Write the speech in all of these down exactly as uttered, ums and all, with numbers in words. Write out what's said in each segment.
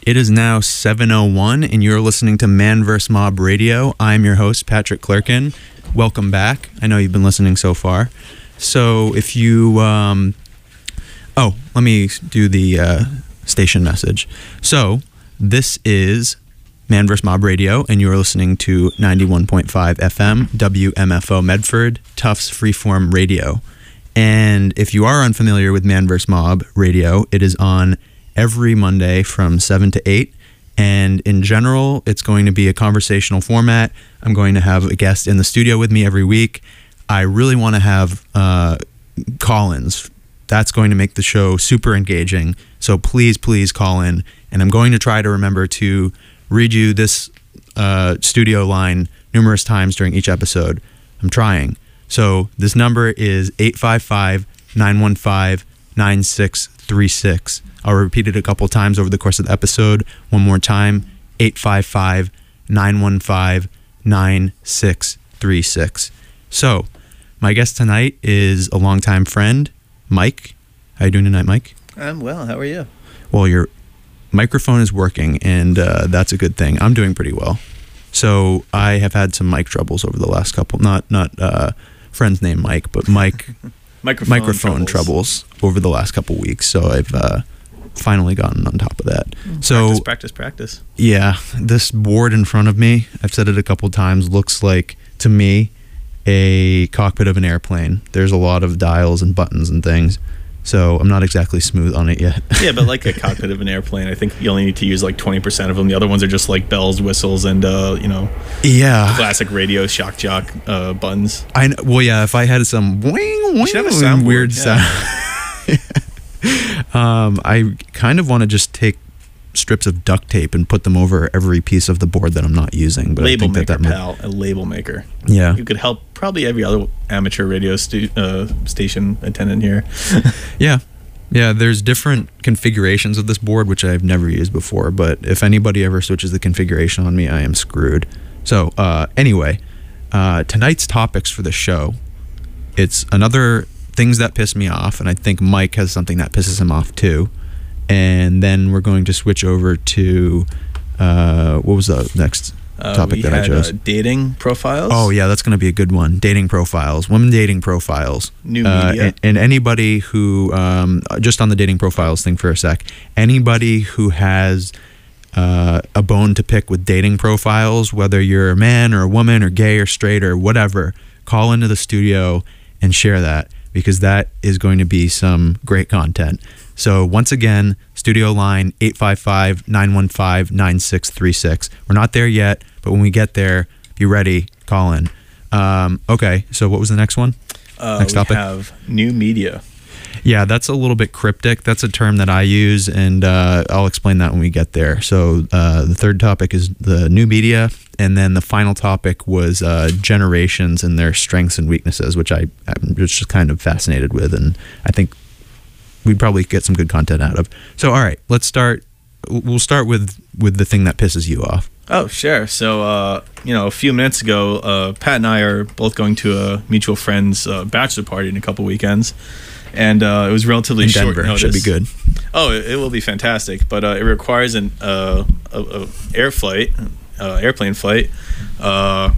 It is now seven oh one, and you're listening to Man vs. Mob Radio. I'm your host, Patrick Clerkin. Welcome back. I know you've been listening so far. So if you... Um, oh, let me do the uh, station message. So this is Man vs. Mob Radio, and you are listening to ninety-one point five F M, W M F O Medford, Tufts Freeform Radio. And if you are unfamiliar with Man vs. Mob Radio, it is on every Monday from seven to eight, and in general it's going to be a conversational format. I'm going to have a guest in the studio with me every week. I really want to have uh, call-ins. That's going to make the show super engaging, so please please call in, and I'm going to try to remember to read you this uh, studio line numerous times during each episode. I'm trying. So this number is eight five five, nine one five, nine six three six. I'll repeat it a couple times over the course of the episode. One more time, eight five five, nine one five, nine six three six. So, my guest tonight is a longtime friend, Mike. How you doing tonight, Mike? I'm well. How are you? Well, your microphone is working, and uh, that's a good thing. I'm doing pretty well. So, I have had some mic troubles over the last couple, not not uh, friends named Mike, but Mike microphone, microphone troubles. troubles over the last couple weeks. So, I've... Uh, finally gotten on top of that. Practice, So practice, practice. Yeah, this board in front of me, I've said it a couple times, looks like, to me, a cockpit of an airplane. There's a lot of dials and buttons and things, so I'm not exactly smooth on it yet. Yeah, but like a cockpit of an airplane, I think you only need to use like twenty percent of them. The other ones are just like bells, whistles, and, uh, you know, yeah, classic radio shock jock uh, buttons. I know, well, yeah, if I had some wing, wing, should have a soundboard, weird yeah. sound. Um, I kind of want to just take strips of duct tape and put them over every piece of the board that I'm not using. But label I think maker, that that pal, a label maker. Yeah, you could help probably every other amateur radio stu- uh, station attendant here. yeah, yeah. There's different configurations of this board which I've never used before. But if anybody ever switches the configuration on me, I am screwed. So uh, anyway, uh, tonight's topics for the show. It's another. Things that piss me off, and I think Mike has something that pisses him off too. And then we're going to switch over to uh, what was the next uh, topic we that had, I chose? Uh, dating profiles. Oh yeah, that's going to be a good one. Dating profiles, women dating profiles, new uh, media, and, and anybody who um, just on the dating profiles thing for a sec. Anybody who has uh, a bone to pick with dating profiles, whether you're a man or a woman or gay or straight or whatever, call into the studio and share that, because that is going to be some great content. So once again, studio line eight five five, nine one five, nine six three six. We're not there yet, but when we get there, be ready, call in. Um, okay, so what was the next one? Uh, next we topic? have new media. Yeah, that's a little bit cryptic. That's a term that I use, and uh, I'll explain that when we get there. So uh, the third topic is the new media, and then the final topic was uh, generations and their strengths and weaknesses, which I, I'm just kind of fascinated with, and I think we'd probably get some good content out of. So, all right, let's start. We'll start with, with the thing that pisses you off. Oh, sure. So, uh, you know, a few minutes ago, uh, Pat and I are both going to a mutual friend's uh, bachelor party in a couple weekends. And uh, it was relatively in short Denver. notice. Should be good. Oh, it, it will be fantastic, but uh, it requires an uh, a, a air flight, uh, airplane flight, uh,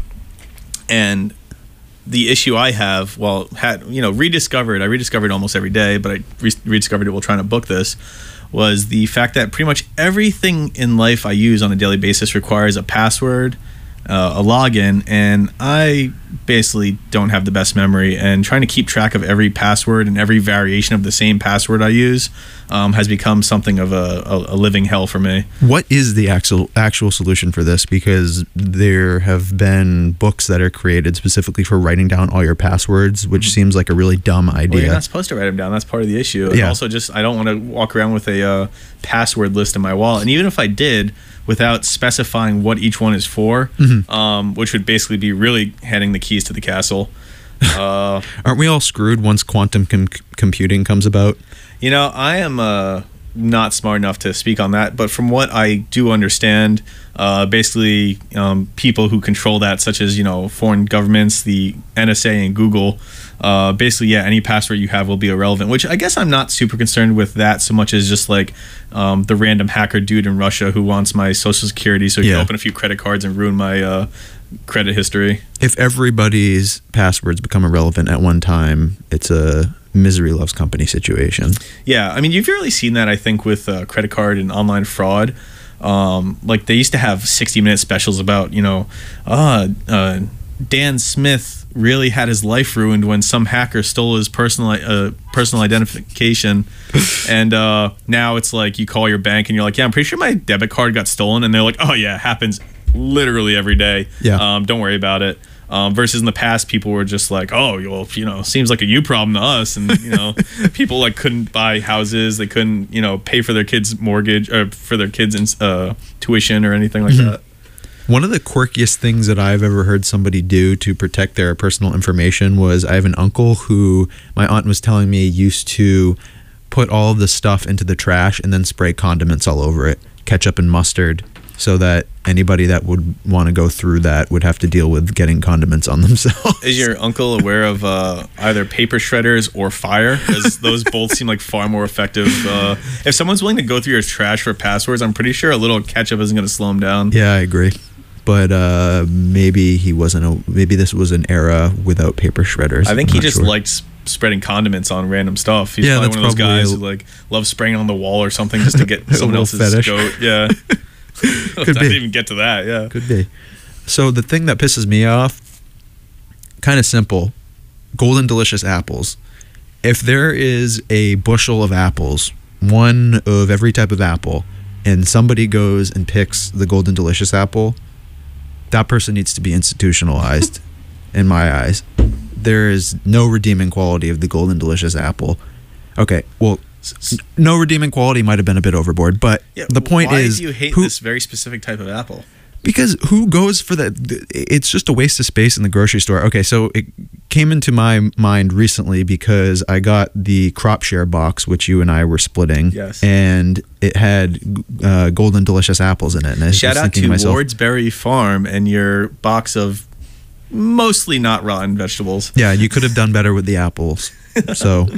and the issue I have, well, had you know rediscovered. I rediscovered almost every day, but I re- rediscovered it while trying to book this. Was the fact that pretty much everything in life I use on a daily basis requires a password, uh, a login, and I basically don't have the best memory, and trying to keep track of every password and every variation of the same password I use um, has become something of a, a, a living hell for me. What is the actual actual solution for this? Because there have been books that are created specifically for writing down all your passwords, which seems like a really dumb idea. Well, you're not supposed to write them down. That's part of the issue. And yeah. also, just I don't want to walk around with a uh, password list in my wallet. And even if I did, without specifying what each one is for, mm-hmm. um, which would basically be really handing the keys to the castle. Uh, Aren't we all screwed once quantum com- computing comes about? You know, I am uh, not smart enough to speak on that, but from what I do understand, uh, basically um, people who control that, such as, you know, foreign governments, the N S A and Google, uh, basically, yeah, any password you have will be irrelevant, which I guess I'm not super concerned with that so much as just like um, the random hacker dude in Russia who wants my social security so he Yeah. can open a few credit cards and ruin my uh, credit history. If everybody's passwords become irrelevant at one time, it's a misery loves company situation. Yeah, I mean, you've really seen that, I think, with uh, credit card and online fraud. Um, like, they used to have sixty-minute specials about, you know, uh, uh, Dan Smith really had his life ruined when some hacker stole his personal uh, personal identification. And uh, now it's like you call your bank and you're like, yeah, I'm pretty sure my debit card got stolen. And they're like, oh, yeah, it happens literally every day. Yeah. Um, don't worry about it. Um, versus in the past, people were just like, oh, well, you know, seems like a you problem to us. And, you know, people like couldn't buy houses. They couldn't, you know, pay for their kids' mortgage or for their kids' uh, tuition or anything like Mm-hmm. that. One of the quirkiest things that I've ever heard somebody do to protect their personal information was I have an uncle who my aunt was telling me used to put all of the stuff into the trash and then spray condiments all over it, ketchup and mustard, so that anybody that would want to go through that would have to deal with getting condiments on themselves. Is your uncle aware of uh, either paper shredders or fire? Because those both seem like far more effective. Uh, if someone's willing to go through your trash for passwords, I'm pretty sure a little ketchup isn't going to slow them down. Yeah, I agree. But uh, maybe he wasn't. A, maybe this was an era without paper shredders. I think I'm he not just sure. liked s- spreading condiments on random stuff. He's Yeah, probably that's one of those probably guys a- who like loves spraying on the wall or something just to get A someone little else's fetish. goat. Yeah. I Could didn't be. even get to that. Yeah. Could be. So the thing that pisses me off, kind of simple, Golden Delicious apples. If there is a bushel of apples, one of every type of apple, and somebody goes and picks the Golden Delicious apple, that person needs to be institutionalized in my eyes. There is no redeeming quality of the Golden Delicious apple. Okay, well, n- no redeeming quality might have been a bit overboard, but Yeah, the point why is do you hate who, this very specific type of apple? because who goes for that? It's just a waste of space in the grocery store. Okay, so it came into my mind recently because I got the crop share box, which you and I were splitting. Yes. And it had uh, Golden Delicious apples in it. And I was Shout just out thinking to myself, Wardsberry Farm and your box of mostly not rotten vegetables. yeah, you could have done better with the apples. So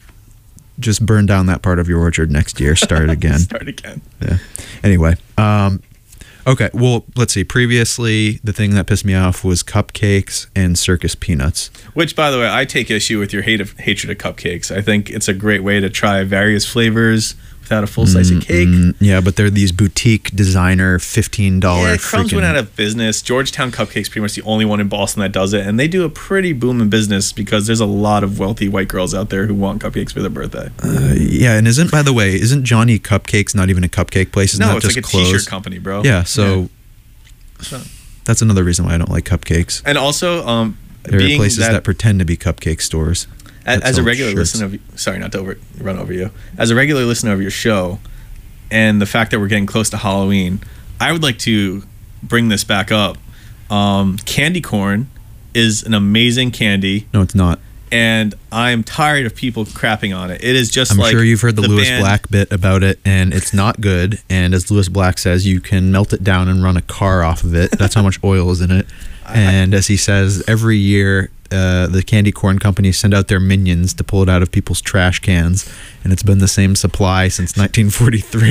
just burn down that part of your orchard next year. Start again. Start again. Yeah. Anyway, um, okay. Well, let's see. Previously, the thing that pissed me off was cupcakes and circus peanuts. Which, by the way, I take issue with your hate of hatred of cupcakes. I think it's a great way to try various flavors without a full slice of cake. Mm, yeah, but they're these boutique designer fifteen dollar. Yeah, Crumbs went out of business. Georgetown Cupcakes pretty much the only one in Boston that does it, and they do a pretty booming business because there's a lot of wealthy white girls out there who want cupcakes for their birthday. Uh, yeah, and isn't by the way, isn't Johnny Cupcakes not even a cupcake place? Isn't no, that it's just like a closed? t-shirt company, bro. Yeah, so Yeah. So- that's another reason why I don't like cupcakes. and also, um, There are being places that, that pretend to be cupcake stores. as, that as a sell regular shirts. listener of sorry not to over run over you as a regular listener of your show and the fact that we're getting close to Halloween, I would like to bring this back up. Um, candy corn is an amazing candy, No, it's not. and I'm tired of people crapping on it. It is just I'm like sure you've heard the, Lewis band- Black bit about it, and it's not good. And as Lewis Black says, you can melt it down and run a car off of it. That's how much oil is in it. And as he says, every year uh, the candy corn companies send out their minions to pull it out of people's trash cans, and it's been the same supply since nineteen forty-three.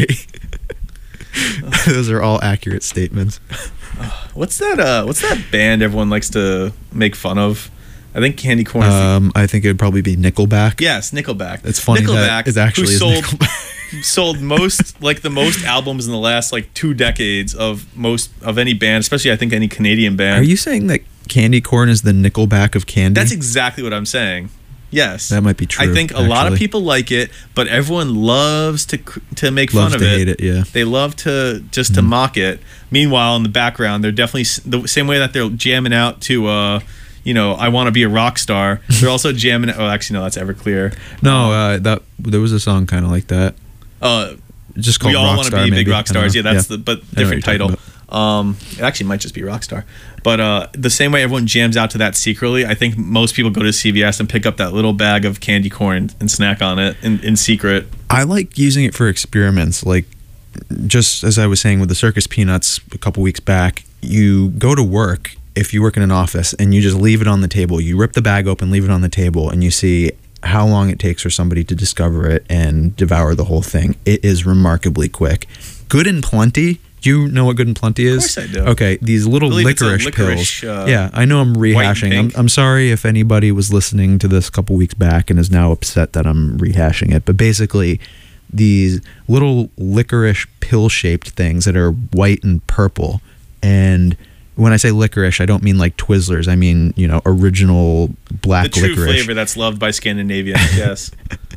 Those are all accurate statements. What's that? Uh, what's that band everyone likes to make fun of? I think candy corn. Is the, Um, I think it would probably be Nickelback. yes, Nickelback. It's funny Nickelback, that it actually who is sold Nickelback. sold most like the most albums in the last like two decades of most of any band, especially I think any Canadian band. Are you saying that candy corn is the Nickelback of candy? That's exactly what I'm saying. Yes, That might be true, I think a lot of actually. people like it, but everyone loves to cr- to make Loves fun to of it. hate it, yeah. They love to just to mock it. Meanwhile, in the background, they're definitely s- the same way that they're jamming out to, uh, you know, I want to be a rock star. They're also jamming. Oh, actually, no, that's Everclear. No, uh, that there was a song kind of like that. Uh, Just called we all want to be maybe. big rock I don't stars. know. Yeah, that's the but I know what different you're title. talking Um, it actually might just be Rockstar. But uh, the same way everyone jams out to that secretly, I think most people go to C V S and pick up that little bag of candy corn and snack on it in, in secret. I like using it for experiments. Like, just as I was saying with the circus peanuts a couple weeks back, you go to work, if you work in an office, and you just leave it on the table. You rip the bag open, leave it on the table, and you see how long it takes for somebody to discover it and devour the whole thing. It is remarkably quick. Good and Plenty. Do you know what Good and Plenty is? Of course I do. Okay, these little licorice, licorice pills. Uh, yeah, I know I'm rehashing. I'm, I'm sorry if anybody was listening to this a couple weeks back and is now upset that I'm rehashing it. But basically, these little licorice pill-shaped things that are white and purple. And when I say licorice, I don't mean like Twizzlers. I mean, you know, original black the true licorice. flavor that's loved by Scandinavians, yes.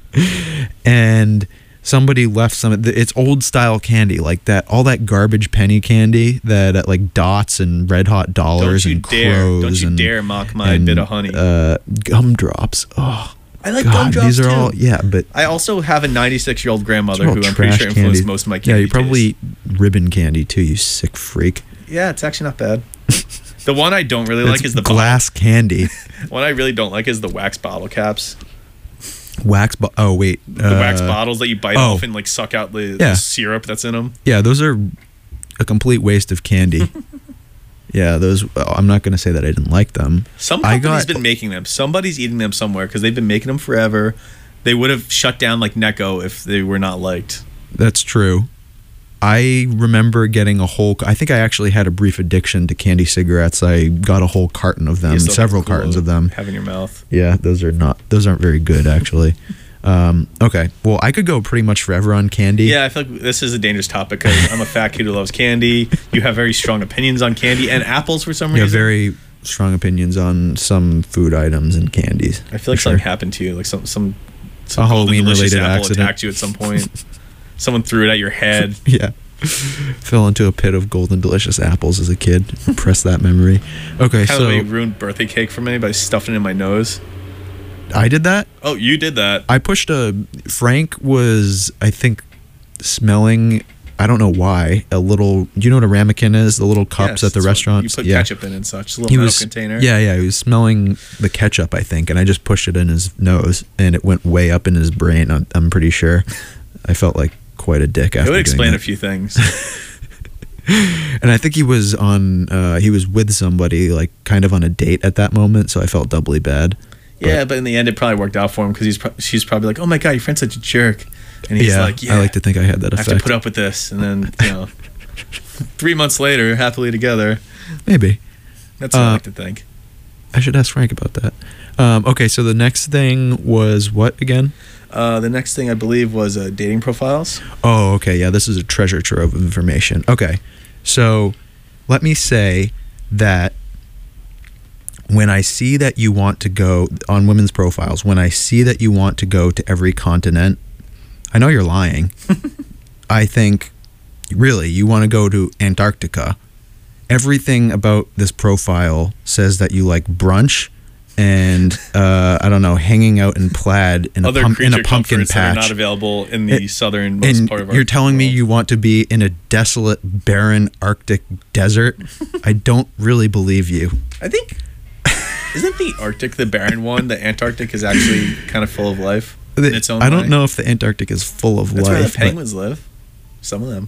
And somebody left some, it's old style candy, like that, all that garbage penny candy that uh, like Dots and Red Hot Dollars don't you and dare, Crows Don't you and, dare mock my and, bit of honey. Uh, gumdrops. Oh, I like God, gumdrops these are too. all, yeah, but I also have a ninety-six-year-old grandmother all who I'm pretty trash sure influenced candy. most of my candy Yeah, you probably taste. eat ribbon candy too, you sick freak. Yeah, it's actually not bad. The one I don't really It's like is the glass bottle. candy. One I really don't like is the wax bottle caps. Wax, bo- oh wait. The uh, wax bottles that you bite oh. off and like suck out the, Yeah. the syrup that's in them. Yeah, those are a complete waste of candy. Yeah, those, well, I'm not going to say that I didn't like them. Some I company's got- been making them. Somebody's eating them somewhere because they've been making them forever. They would have shut down like Necco if they were not liked. That's true. I remember getting a whole, I think I actually had a brief addiction to candy cigarettes. I got a whole carton of them, You still several have to cartons of them. Have in your mouth. Yeah, those are not, those aren't very good actually. um, okay, well, I could go pretty much forever on candy. Yeah, I feel like this is a dangerous topic because I'm a fat kid who loves candy. You have very strong opinions on candy and apples for some You reason. have very strong opinions on some food items and candies. I feel like for something sure. happened to you, like some some, some A golden delicious Halloween-related apple accident. attacked you at some point. Someone threw it at your head. Yeah. Fell into a pit of golden delicious apples as a kid. Press that memory. Okay, Kind so of like ruined birthday cake for me by stuffing it in my nose. I did that. Oh, you did that. I pushed a. Frank was, I think, smelling. I don't know why. A little. Do you know what a ramekin is? The little cups Yes, at the that's what restaurants. You put yeah. ketchup in and such. A little He metal was. container. Yeah, yeah. He was smelling the ketchup, I think, and I just pushed it in his nose, and it went way up in his brain. I'm, I'm pretty sure. I felt like quite a dick after It would doing explain that. a few things. And I think he was on. Uh, he was with somebody, like kind of on a date at that moment, so I felt doubly bad. Yeah, but in the end, it probably worked out for him because he's pro- she's probably like, "Oh my god, your friend's such a jerk," and he's yeah, like, "Yeah, I like to think I had that I have effect. to put up with this." And then you know, three months later, happily together. Maybe. That's what I Uh, like to think. I should ask Frank about that. Um, okay, so the next thing was what again? Uh, the next thing I believe was uh, dating profiles. Oh, okay. Yeah, this is a treasure trove of information. Okay, so let me say that when I see that you want to go on women's profiles, when I see that you want to go to every continent, I know you're lying. I think, really, you want to go to Antarctica. Everything about this profile says that you like brunch and, uh, I don't know, hanging out in plaid in, a, Other pump, in creature a pumpkin comforts that are patch. not available in the It- southernmost And part of our you're telling me world. you want to be in a desolate, barren Arctic desert? I don't really believe you. I think isn't the Arctic the barren one? The Antarctic is actually kind of full of life in its own I don't way. know if the Antarctic is full of That's where the life. but, penguins live. Some of them.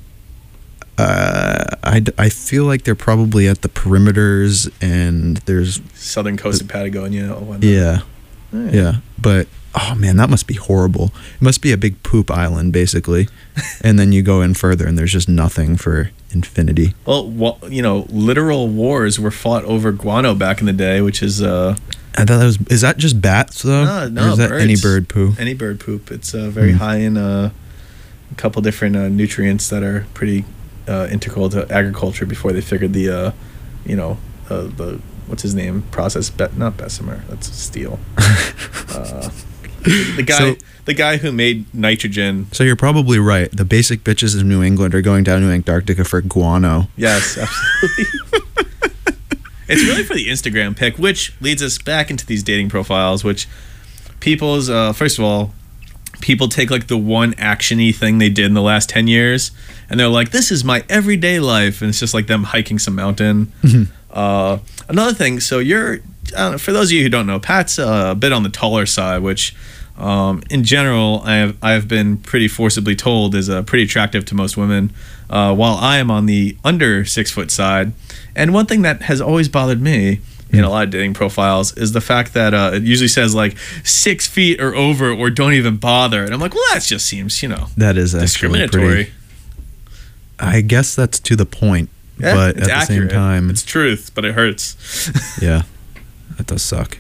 uh, I, d- I feel like they're probably at the perimeters and there's, Southern coast of Patagonia. Oh, yeah, yeah. yeah. But, oh man, that must be horrible. It must be a big poop island, basically. And then you go in further and there's just nothing for infinity. Well, wa- you know, literal wars were fought over guano back in the day, which is uh, I thought that was, is that just bats though? no, no, or is that birds. any bird poo? any bird poop. It's uh, very Hmm. high in uh, a couple different uh, nutrients that are pretty uh, integral to agriculture. Before they figured the, uh, you know, uh, the what's his name process? Be- not Bessemer. That's steel. uh, the guy, So- the guy who made nitrogen. So you're probably right. The basic bitches in New England are going down to Antarctica for guano. Yes, absolutely. It's really for the Instagram pic, which leads us back into these dating profiles, which people's, uh, first of all, people take like the one action-y thing they did in the last ten years, and they're like, this is my everyday life, and it's just like them hiking some mountain. Uh, another thing, so you're, I don't know, for those of you who don't know, Pat's uh, a bit on the taller side, which um, in general, I have I have been pretty forcibly told is uh, pretty attractive to most women, uh, while I am on the under six foot side. And one thing that has always bothered me in a lot of dating profiles is the fact that uh, it usually says like six feet or over, or don't even bother. And I'm like, well, that just seems, you know, that is discriminatory. Pretty, I guess that's to the point, yeah, but it's at accurate. the same time, it's truth, but it hurts. Yeah, that does suck.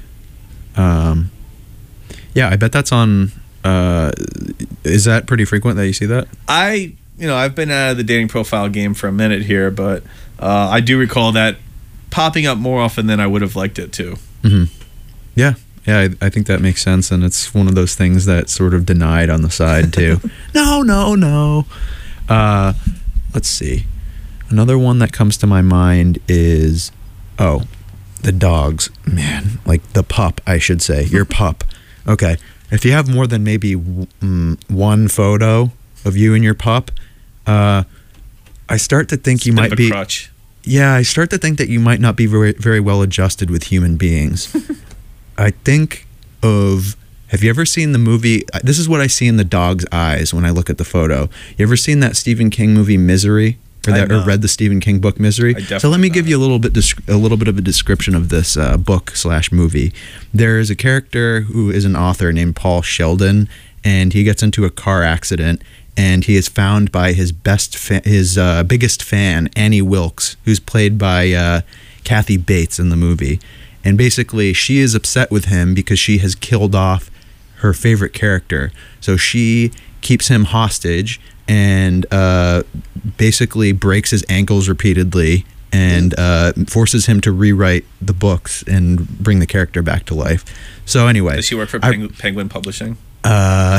Um, yeah, I bet that's on. Uh, is that pretty frequent that you see that? I, you know, I've been out of the dating profile game for a minute here, but uh, I do recall that popping up more often than I would have liked it to. Mm-hmm. Yeah, yeah, I, I think that makes sense, and it's one of those things that's sort of denied on the side too. no, no, no. Uh, let's see. Another one that comes to my mind is, oh, the dogs. Man, like the pup, I should say. Your pup. Okay, if you have more than maybe mm, one photo of you and your pup, uh, I start to think It's you a bit might of a be. crutch. Yeah, I start to think that you might not be very, very well adjusted with human beings. I think of, have you ever seen the movie, this is what I see in the dog's eyes when I look at the photo. You ever seen that Stephen King movie Misery? Or, that, or read the Stephen King book Misery? So let me give you a little bit a little bit of a description of this uh, book slash movie. There is a character who is an author named Paul Sheldon, and he gets into a car accident, and he is found by his best fa- his uh, biggest fan, Annie Wilkes, who's played by uh, Kathy Bates in the movie. And basically, she is upset with him because she has killed off her favorite character. So she keeps him hostage and uh, basically breaks his ankles repeatedly and uh, forces him to rewrite the books and bring the character back to life. So anyway. Does she work for I, Pengu- Penguin Publishing? Uh,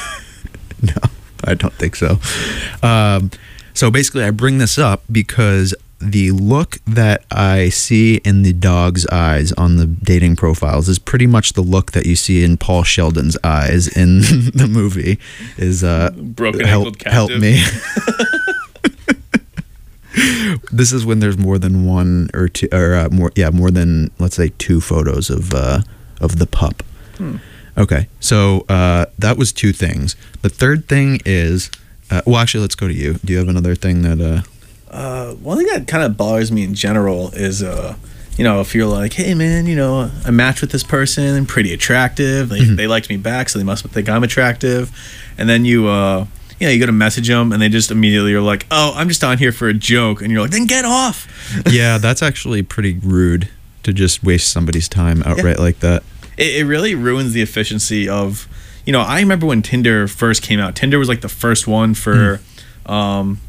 no. I don't think so. Um, so basically, I bring this up because the look that I see in the dog's eyes on the dating profiles is pretty much the look that you see in Paul Sheldon's eyes in the movie. Is uh, broken help, ankled captive. help me. This is when there's more than one or two, or uh, more, yeah, more than let's say two photos of uh, of the pup. Hmm. Okay, so uh, that was two things. The third thing is, uh, well, actually, let's go to you. Do you have another thing that? Uh... Uh, one thing that kind of bothers me in general is, uh, you know, if you're like, hey man, you know, I matched with this person, pretty attractive. They mm-hmm. they liked me back, so they must think I'm attractive. And then you, uh, you know, you go to message them, and they just immediately are like, oh, I'm just on here for a joke, and you're like, then get off. Yeah, that's actually pretty rude to just waste somebody's time outright yeah. like that. It, it really ruins the efficiency of, you know, I remember when Tinder first came out. Tinder was like the first one for, mm. um,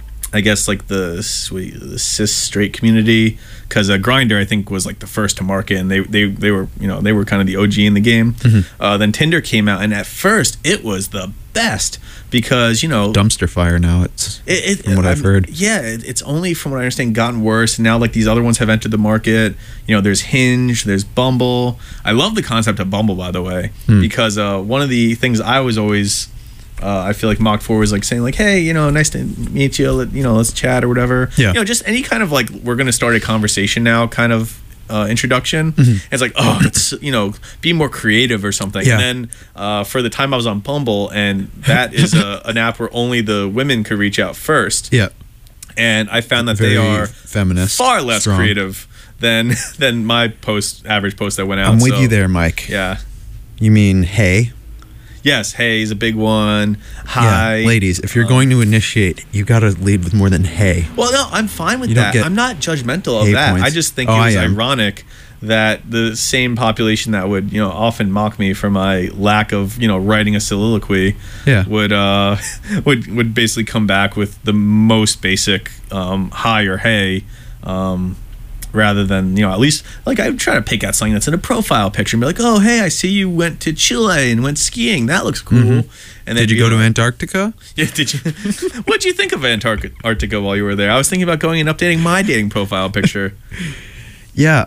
I guess like the, sweet, the cis straight community, because uh, Grindr I think was like the first to market, and they they they were you know they were kind of the O G in the game. Mm-hmm. Uh, then Tinder came out, and at first it was the best because you know dumpster fire. Now it's it, it, from what I'm, I've heard. Yeah, it, it's only from what I understand gotten worse. And now like these other ones have entered the market. You know, there's Hinge, there's Bumble. I love the concept of Bumble, by the way, mm. because uh, one of the things I was always Uh, I feel like mocked for was like saying like, hey, you know, nice to meet you. Let, you know, let's chat or whatever. Yeah. You know, just any kind of like, we're going to start a conversation now kind of uh, introduction. Mm-hmm. It's like, oh, it's, you know, be more creative or something. Yeah. And then uh, for the time I was on Bumble, and that is a, an app where only the women could reach out first. Yeah. And I found that Very they are feminist, far less strong. creative than than my post average post that went out. I'm with so, you there, Mike. Yeah. You mean hey? Yes, hey is a big one. Hi. Yeah, ladies, if you're um, going to initiate, you got to lead with more than hey. Well, no, I'm fine with you that. I'm not judgmental of that. Points. I just think oh, it was ironic that the same population that would, you know, often mock me for my lack of, you know, writing a soliloquy yeah. would uh would would basically come back with the most basic um, hi or hey. Um, rather than, you know, at least, like, I would try to pick out something that's in a profile picture and be like, oh, hey, I see you went to Chile and went skiing. That looks cool. Mm-hmm. And did you go to Antarctica? Yeah, did you? What'd you think of Antarctica while you were there? I was thinking about going and updating my dating profile picture. Yeah,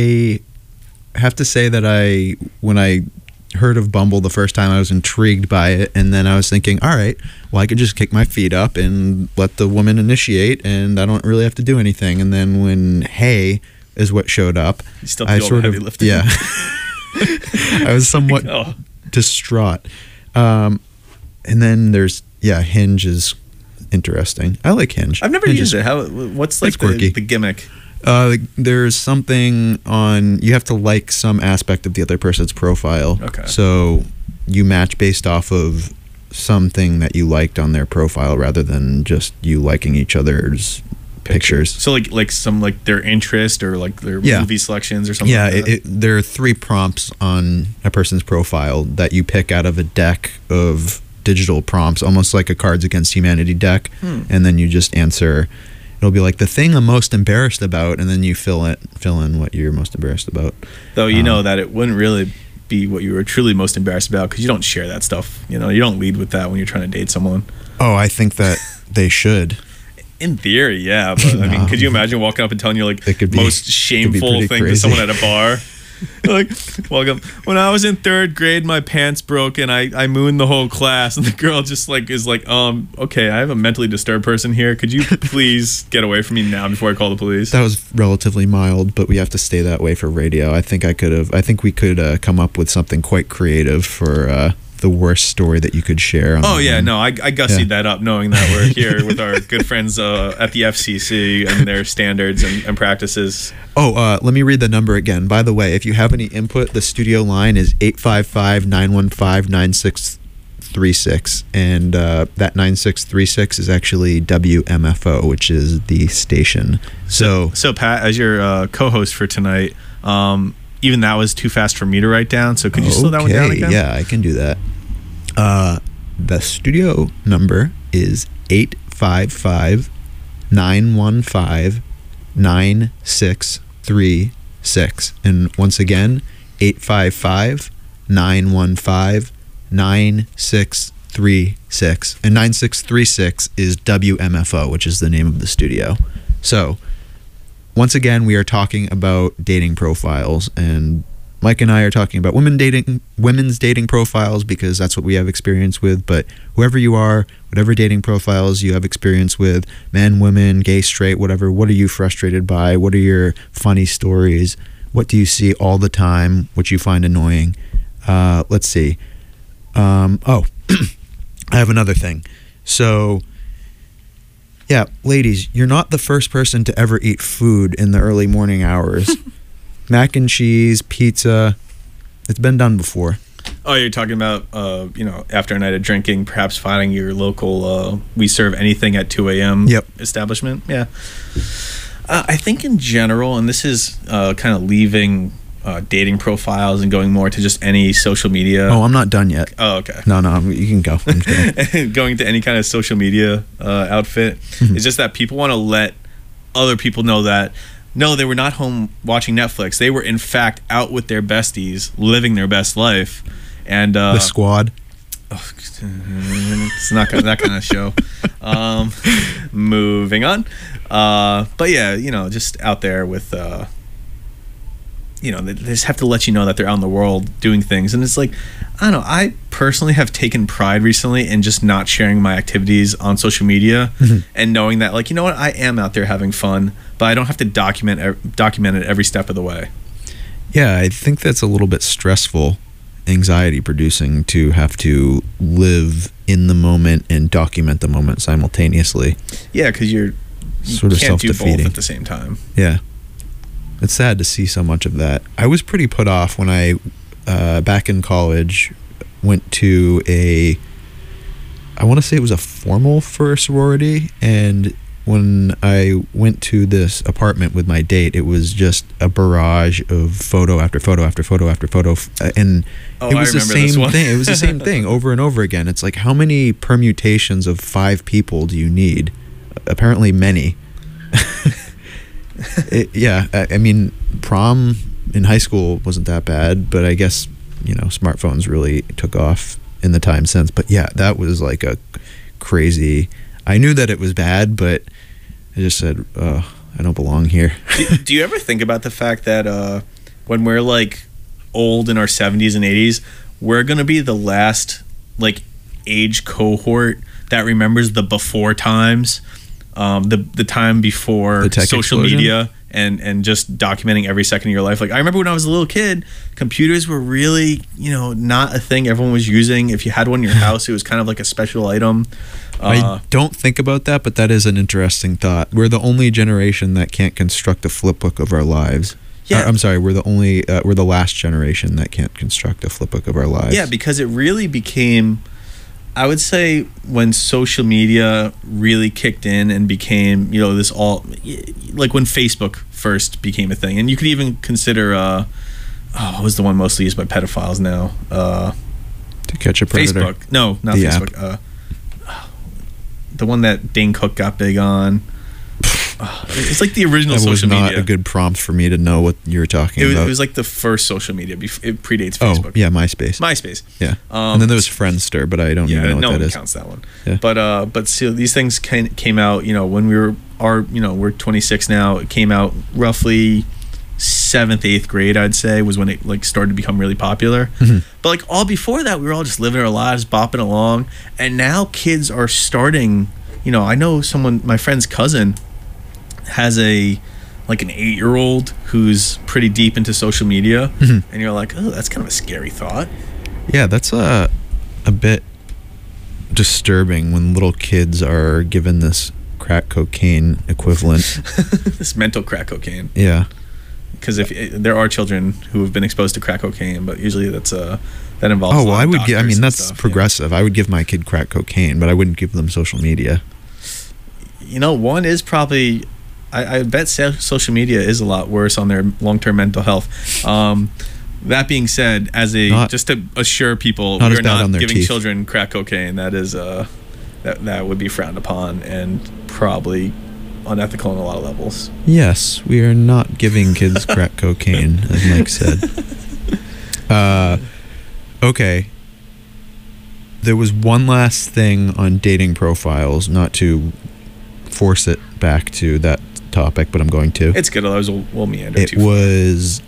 I have to say that I, when I heard of Bumble the first time, I was intrigued by it, and then I was thinking, all right, well, I could just kick my feet up and let the woman initiate, and I don't really have to do anything. And then when hey is what showed up, you still I do all sort the of heavy lifting. yeah, I was somewhat oh. distraught. Um, and then there's yeah, Hinge is interesting. I like Hinge. I've never Hinge used is, it. How? What's like it's quirky. the, the gimmick? Uh, there's something on. You have to like some aspect of the other person's profile. Okay. So you match based off of something that you liked on their profile, rather than just you liking each other's pictures. So like like some like their interest or like their Yeah. movie selections or something. Yeah, like that? it, it, there are three prompts on a person's profile that you pick out of a deck of digital prompts, almost like a Cards Against Humanity deck, Hmm. and then you just answer. It'll be like the thing I'm most embarrassed about, and then you fill it, fill in what you're most embarrassed about. Though you Um, know that it wouldn't really be what you were truly most embarrassed about because you don't share that stuff. You know, you don't lead with that when you're trying to date someone. Oh, I think that they should. In theory, yeah, but I mean, No. could you imagine walking up and telling you like It could be- most could be shameful pretty thing to crazy. someone at a bar? Like, welcome. When I was in third grade, my pants broke and I, I mooned the whole class, and the girl just like is like, um, okay, I have a mentally disturbed person here. Could you please get away from me now before I call the police? That was relatively mild, but we have to stay that way for radio. I think I could have. I think we could uh, come up with something quite creative for uh, the worst story that you could share. On Oh the yeah, phone. no, I, I gussied Yeah. that up knowing that we're here with our good friends uh, at the F C C and their standards and, and practices. Oh, uh, let me read the number again. By the way, if you have any input, the studio line is eight five five, nine one five, nine six three six. And uh, that nine six three six is actually W M F O, which is the station. So, So Pat, as your uh, co-host for tonight, um, even that was too fast for me to write down. So could you slow that one down okay, again? yeah, I can do that. Uh, the studio number is eight five five, nine one five, nine six three six. And once again, eight five five, nine one five, nine six three six. And nine six three six is W M F O, which is the name of the studio. So, once again, we are talking about dating profiles, and Mike and I are talking about women dating, women's dating profiles, because that's what we have experience with. But whoever you are, whatever dating profiles you have experience with, men, women, gay, straight, whatever, what are you frustrated by? What are your funny stories? What do you see all the time, which you find annoying? Uh, let's see. Um, oh, I have another thing. So, yeah, ladies, you're not the first person to ever eat food in the early morning hours. Mac and cheese, pizza, it's been done before. Oh, you're talking about, uh, you know, after a night of drinking, perhaps finding your local uh, we serve anything at two a.m. Yep. establishment. Yeah. Uh, I think in general, and this is uh, kind of leaving uh, dating profiles and going more to just any social media. Oh, I'm not done yet. Oh, okay. No, no, you can go. I'm just kidding. Going to any kind of social media uh, outfit. Mhm. It's just that people want to let other people know that no, they were not home watching Netflix. They were in fact out with their besties, living their best life. And uh, The Squad. oh, it's not gonna, that kind of show. Um, moving on. Uh, but yeah, you know, just out there with. Uh, you know, they they just have to let you know that they're out in the world doing things. And it's like, I don't know, I personally have taken pride recently in just not sharing my activities on social media Mhm. and knowing that, like, you know what, I am out there having fun, but I don't have to document ev- document it every step of the way. Yeah, I think that's a little bit stressful, anxiety producing to have to live in the moment and document the moment simultaneously. Yeah, because you're you Sort of can't do both self-defeating. at the same time. Yeah. It's sad to see so much of that. I was pretty put off when I, uh, back in college, went to a, I want to say it was a formal for a sorority, and when I went to this apartment with my date, it was just a barrage of photo after photo after photo after photo, f- uh, and Oh, it was I the remember same this one. thing. It was the same thing over and over again. It's like, how many permutations of five people do you need? Apparently many. It, yeah, I, I mean, prom in high school wasn't that bad, but I guess, you know, smartphones really took off in the time since. But yeah, that was like a crazy. I knew that it was bad, but I just said, oh, I don't belong here. do, do you ever think about the fact that uh, when we're like old in our seventies and eighties, we're gonna be the last like age cohort that remembers the before times, um, the the time before The tech social explosion? media and and just documenting every second of your life. Like I remember when I was a little kid, computers were really, you know, not a thing everyone was using. If you had one in your house, it was kind of like a special item. Uh, I don't think about that, but that is an interesting thought. We're the only generation that can't construct a flip book of our lives. Yeah. Uh, I'm sorry, we're the only uh, we're the last generation that can't construct a flip book of our lives. Yeah, because it really became, I would say, when social media really kicked in and became, you know, this all, like when Facebook first became a thing. And you could even consider, uh, oh, what was the one mostly used by pedophiles now? Uh, To Catch a Predator. Facebook. No, not The Facebook. Uh, the one that Dane Cook got big on. Uh, it's like the original That was social not media. a good prompt for me to know what you were talking It was, about. it was like the first social media. Bef- it predates oh, Facebook. yeah, MySpace. MySpace. yeah. Um, and then there was Friendster, but I don't Yeah, even know what no that one is. counts that one. Yeah. But uh, but still, these things came, came out. You know, when we were our, you know, we're twenty-six now. It came out roughly seventh, eighth grade. I'd say was when it like started to become really popular. Mhm. But like all before that, we were all just living our lives, bopping along. And now kids are starting. You know, I know someone, my friend's cousin, has a like an eight-year-old who's pretty deep into social media, Mhm. and you're like, oh, that's kind of a scary thought. Yeah, that's a, a bit disturbing when little kids are given this crack cocaine equivalent. This mental crack cocaine. Yeah. Because if there are children who have been exposed to crack cocaine, but usually that's uh that involves. Oh, a well, lot I of would give, I doctors mean, and that's stuff, yeah. progressive. I would give my kid crack cocaine, but I wouldn't give them social media. You know, one is probably. I, I bet so- social media is a lot worse on their long-term mental health. Um, that being said, as a Not- just to assure people, not as we're bad not on their giving teeth. children crack cocaine. That is uh, that that would be frowned upon and probably unethical on a lot of levels. Yes, we are not giving kids crack cocaine, as Mike said. Uh, okay. There was one last thing on dating profiles, not to force it back to that topic, but I'm going to. It's good. Otherwise, we'll, we'll meander It too far. was,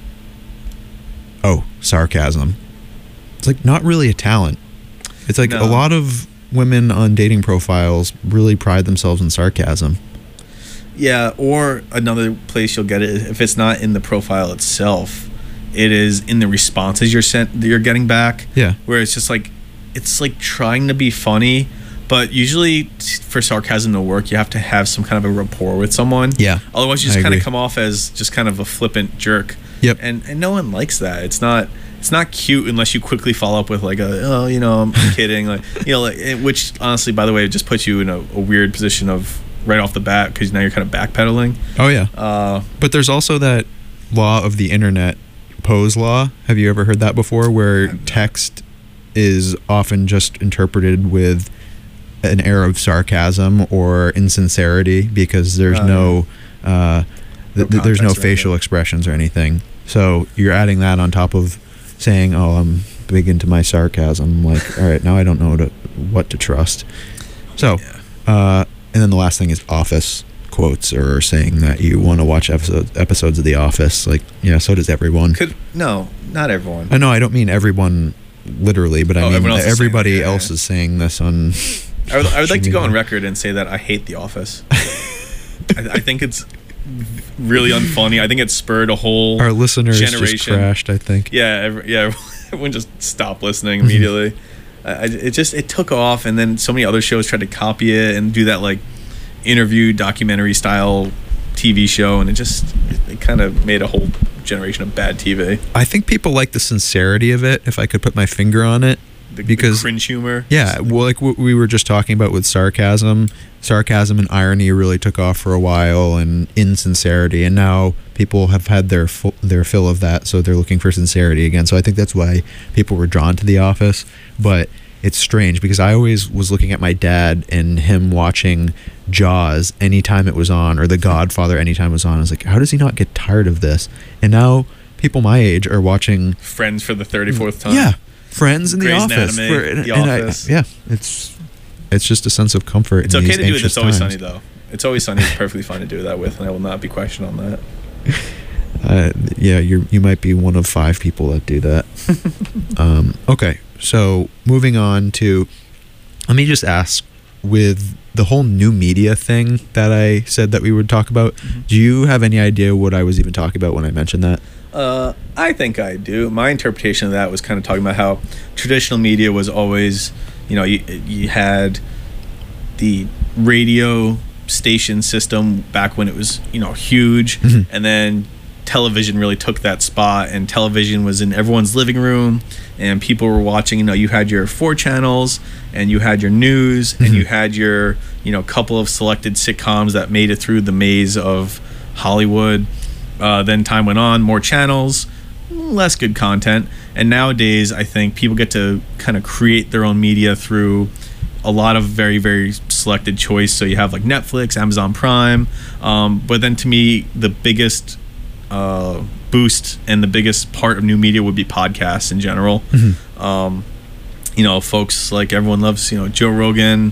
oh, sarcasm. It's like not really a talent. It's like No. a lot of women on dating profiles really pride themselves in sarcasm. Yeah, or another place you'll get it if it's not in the profile itself, it is in the responses you're sent that you're getting back. Yeah. Where it's just like it's like trying to be funny, but usually t- for sarcasm to work, you have to have some kind of a rapport with someone. Yeah, Otherwise, you I just kind agree. of come off as just kind of a flippant jerk. Yep. And and no one likes that. It's not it's not cute unless you quickly follow up with like a oh you know I'm kidding like you know like it- which honestly by the way just puts you in a, a weird position of right off the bat because now you're kind of backpedaling. Oh, yeah. Uh, But there's also that law of the internet, Poe's law. Have you ever heard that before? Where text is often just interpreted with an air of sarcasm or insincerity because there's Oh, no, uh, th- No th- there's no context around facial it. expressions or anything. So you're adding that on top of saying, "Oh, I'm big into my sarcasm." Like, all right, now I don't know to, what to trust. So, uh, and then the last thing is Office quotes or saying that you want to watch episodes episodes of The Office. Like, yeah, so does everyone. could no, not everyone. I know I don't mean everyone literally, but I Oh, mean everyone else is saying everybody that, yeah, else yeah. is saying this on. I would, I would like to go on media. record and say that I hate The Office. I, I think it's really unfunny. I think it spurred a whole Our listeners just generation. crashed, I think. Yeah, every, yeah. Everyone just stopped listening immediately. I, I- it just it took off, and then so many other shows tried to copy it and do that like interview documentary style T V show, and it just it, it kind of made a whole generation of bad T V. I think people like the sincerity of it, if I could put my finger on it. The, Because- the cringe humor. Yeah, well, like what we were just talking about with sarcasm, sarcasm and irony really took off for a while, and insincerity, and now people have had their full, their fill of that, so they're looking for sincerity again. So I think that's why people were drawn to The Office. But it's strange because I always was looking at my dad and him watching Jaws anytime it was on, or The Godfather anytime it was on. I was like, how does he not get tired of this? And now people my age are watching. Friends for the thirty-fourth time. Yeah. Friends in The Grey's Office. Anatomy, For- The and I- Office. yeah, it's it's just a sense of comfort. It's in okay these to do it. anxious It's always times. sunny though. It's always sunny. It's perfectly fine to do that with, and I will not be questioned on that. Uh, yeah, you you might be one of five people that do that. um, okay, so moving on to, let me just ask, with the whole new media thing that I said that we would talk about. Mm-hmm. Do you have any idea what I was even talking about when I mentioned that? Uh, I think I do. My interpretation of that was kind of talking about how traditional media was always, you know, you, you had the radio station system back when it was, you know, huge, mm-hmm. and then television really took that spot, and television was in everyone's living room, and people were watching. You know, you had your four channels, and you had your news, mm-hmm. and you had your, you know, couple of selected sitcoms that made it through the maze of Hollywood. Uh, then time went on, more channels, less good content, and nowadays I think people get to kind of create their own media through a lot of very, very selected choice. So you have like Netflix, Amazon Prime, um, but then to me the biggest uh, boost and the biggest part of new media would be podcasts in general. Mm-hmm. Um, you know, folks like everyone loves, you know, Joe Rogan,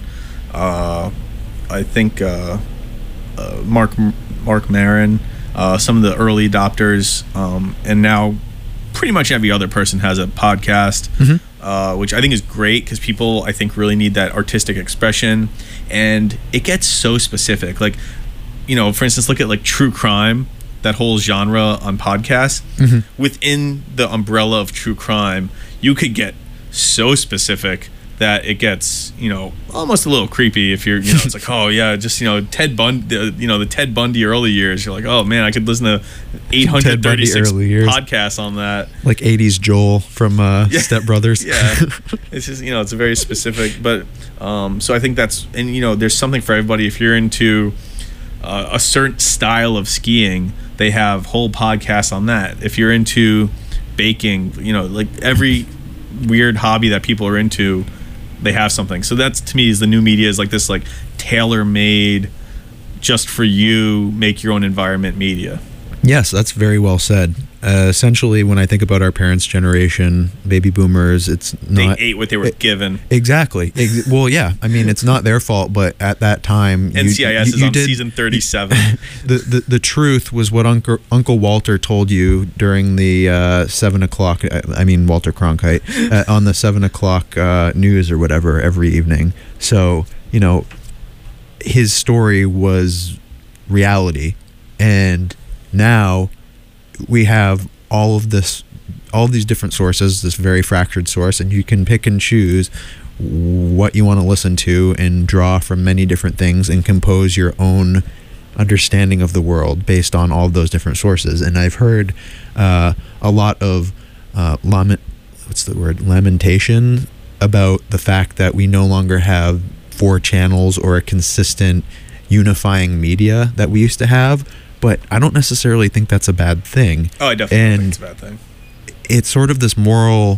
uh, I think uh, uh, Mark Mark Maron. Uh, some of the early adopters, um, and now pretty much every other person has a podcast, mm-hmm. uh, which I think is great because people, I think, really need that artistic expression, and it gets so specific. Like, you know, for instance, look at like true crime, that whole genre on podcasts. Mm-hmm. Within the umbrella of true crime, you could get so specific that it gets, you know, almost a little creepy if you're, you know, it's like, oh yeah, just, you know, Ted Bundy, you know, the Ted Bundy early years. You're like, oh man, I could listen to eight hundred thirty-six podcasts on that. Like eighties Joel from uh, yeah. Step Brothers. Yeah, it's just, you know, it's a very specific, but um, so I think that's, and you know, there's something for everybody. If you're into uh, a certain style of skiing, they have whole podcasts on that. If you're into baking, you know, like every weird hobby that people are into, they have something. So that's, to me, is the new media, is like this like tailor-made, just for you, make your own environment media. Yes, that's very well said. Uh, essentially, when I think about our parents' generation, baby boomers, it's not... They ate what they were it, given. Exactly. Ex- well, yeah. I mean, it's not their fault, but at that time... N C I S you, you, is you on did, season thirty-seven. the, the the truth was what Uncle, Uncle Walter told you during the uh, seven o'clock... I mean, Walter Cronkite, uh, on the seven o'clock uh, news or whatever every evening. So, you know, his story was reality, and now we have all of this, all of these different sources, this very fractured source, and you can pick and choose what you want to listen to and draw from many different things and compose your own understanding of the world based on all of those different sources. And I've heard uh, a lot of uh, lament, what's the word, lamentation about the fact that we no longer have four channels or a consistent unifying media that we used to have. But I don't necessarily think that's a bad thing. Oh, I definitely and think it's a bad thing. It's sort of this moral,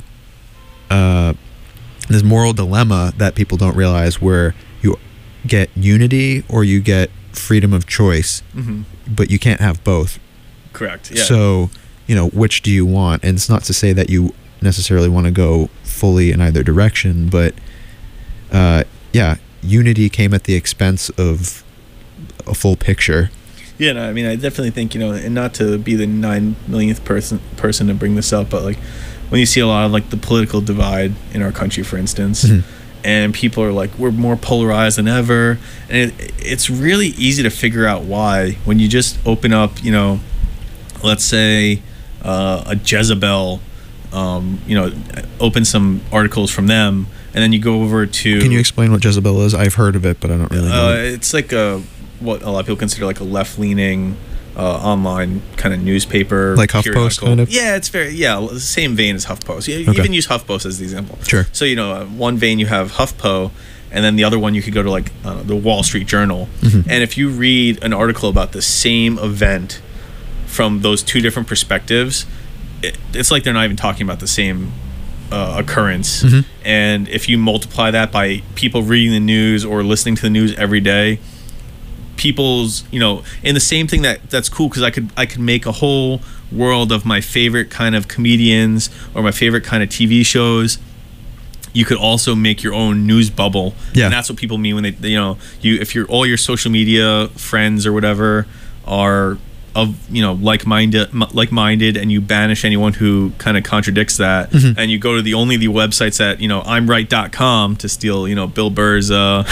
uh, this moral dilemma that people don't realize, where you get unity or you get freedom of choice, mm-hmm. but you can't have both. Correct. Yeah. So, you know, which do you want? And it's not to say that you necessarily want to go fully in either direction, but uh, yeah, unity came at the expense of a full picture. Yeah, no, I mean, I definitely think, you know, and not to be the nine millionth person person to bring this up, but like when you see a lot of like the political divide in our country, for instance, mm-hmm. and people are like, we're more polarized than ever, and it, it's really easy to figure out why when you just open up, you know, let's say uh, a Jezebel, um, you know, open some articles from them, and then you go over to. Can you explain what Jezebel is? I've heard of it, but I don't really know. Uh, it's like a. What a lot of people consider like a left-leaning uh, online kind of newspaper, like HuffPost, kind of. Yeah, it's very yeah, the same vein as HuffPost. You okay. even use HuffPost as the example. Sure. So you know, uh, one vein you have HuffPo, and then the other one you could go to like uh, the Wall Street Journal, mm-hmm. and if you read an article about the same event from those two different perspectives, it, it's like they're not even talking about the same uh, occurrence. Mm-hmm. And if you multiply that by people reading the news or listening to the news every day, people's, you know, and the same thing that that's cool, because I could I could make a whole world of my favorite kind of comedians or my favorite kind of T V shows. You could also make your own news bubble, yeah. And that's what people mean when they, they, you know, you if you're all your social media friends or whatever are of, you know, like-minded, like-minded, and you banish anyone who kind of contradicts that, mm-hmm. and you go to the only the websites that, you know, I'm right dot com to steal, you know, Bill Burr's uh,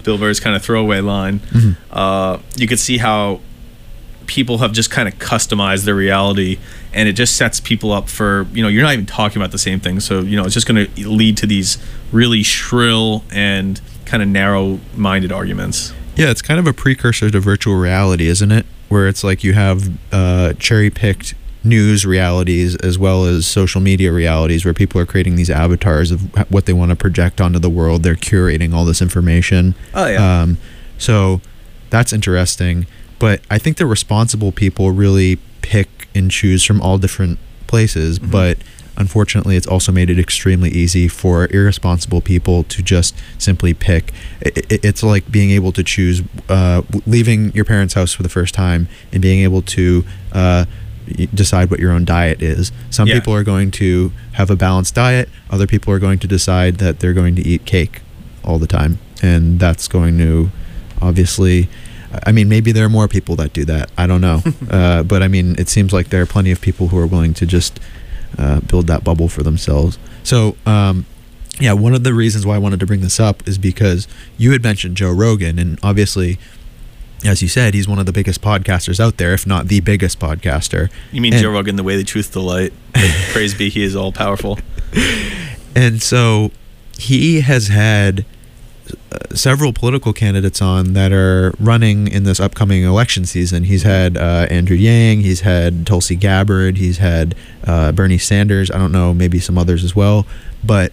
Bill Burr's kind of throwaway line, Mm-hmm. uh, you could see how people have just kind of customized their reality, and it just sets people up for, you know, you're not even talking about the same thing. So, you know, it's just going to lead to these really shrill and kind of narrow-minded arguments. Yeah, it's kind of a precursor to virtual reality, isn't it? Where it's like you have uh, cherry-picked news realities as well as social media realities, where people are creating these avatars of what they want to project onto the world. They're curating all this information. Oh, yeah. Um, so that's interesting. But I think the responsible people really pick and choose from all different places. Mm-hmm. But unfortunately, it's also made it extremely easy for irresponsible people to just simply pick. It's like being able to choose, uh, leaving your parents' house for the first time and being able to uh, decide what your own diet is. Some Yeah. people are going to have a balanced diet. Other people are going to decide that they're going to eat cake all the time. And that's going to obviously... I mean, maybe there are more people that do that. I don't know. uh, but I mean, it seems like there are plenty of people who are willing to just uh, build that bubble for themselves. So, um, yeah, one of the reasons why I wanted to bring this up is because you had mentioned Joe Rogan, and obviously, as you said, he's one of the biggest podcasters out there, if not the biggest podcaster. You mean and, Joe Rogan, the way, the truth, the light. Praise be, he is all powerful. And so he has had Uh, several political candidates on that are running in this upcoming election season. He's had uh, Andrew Yang, he's had Tulsi Gabbard, he's had uh, Bernie Sanders, I don't know, maybe some others as well. But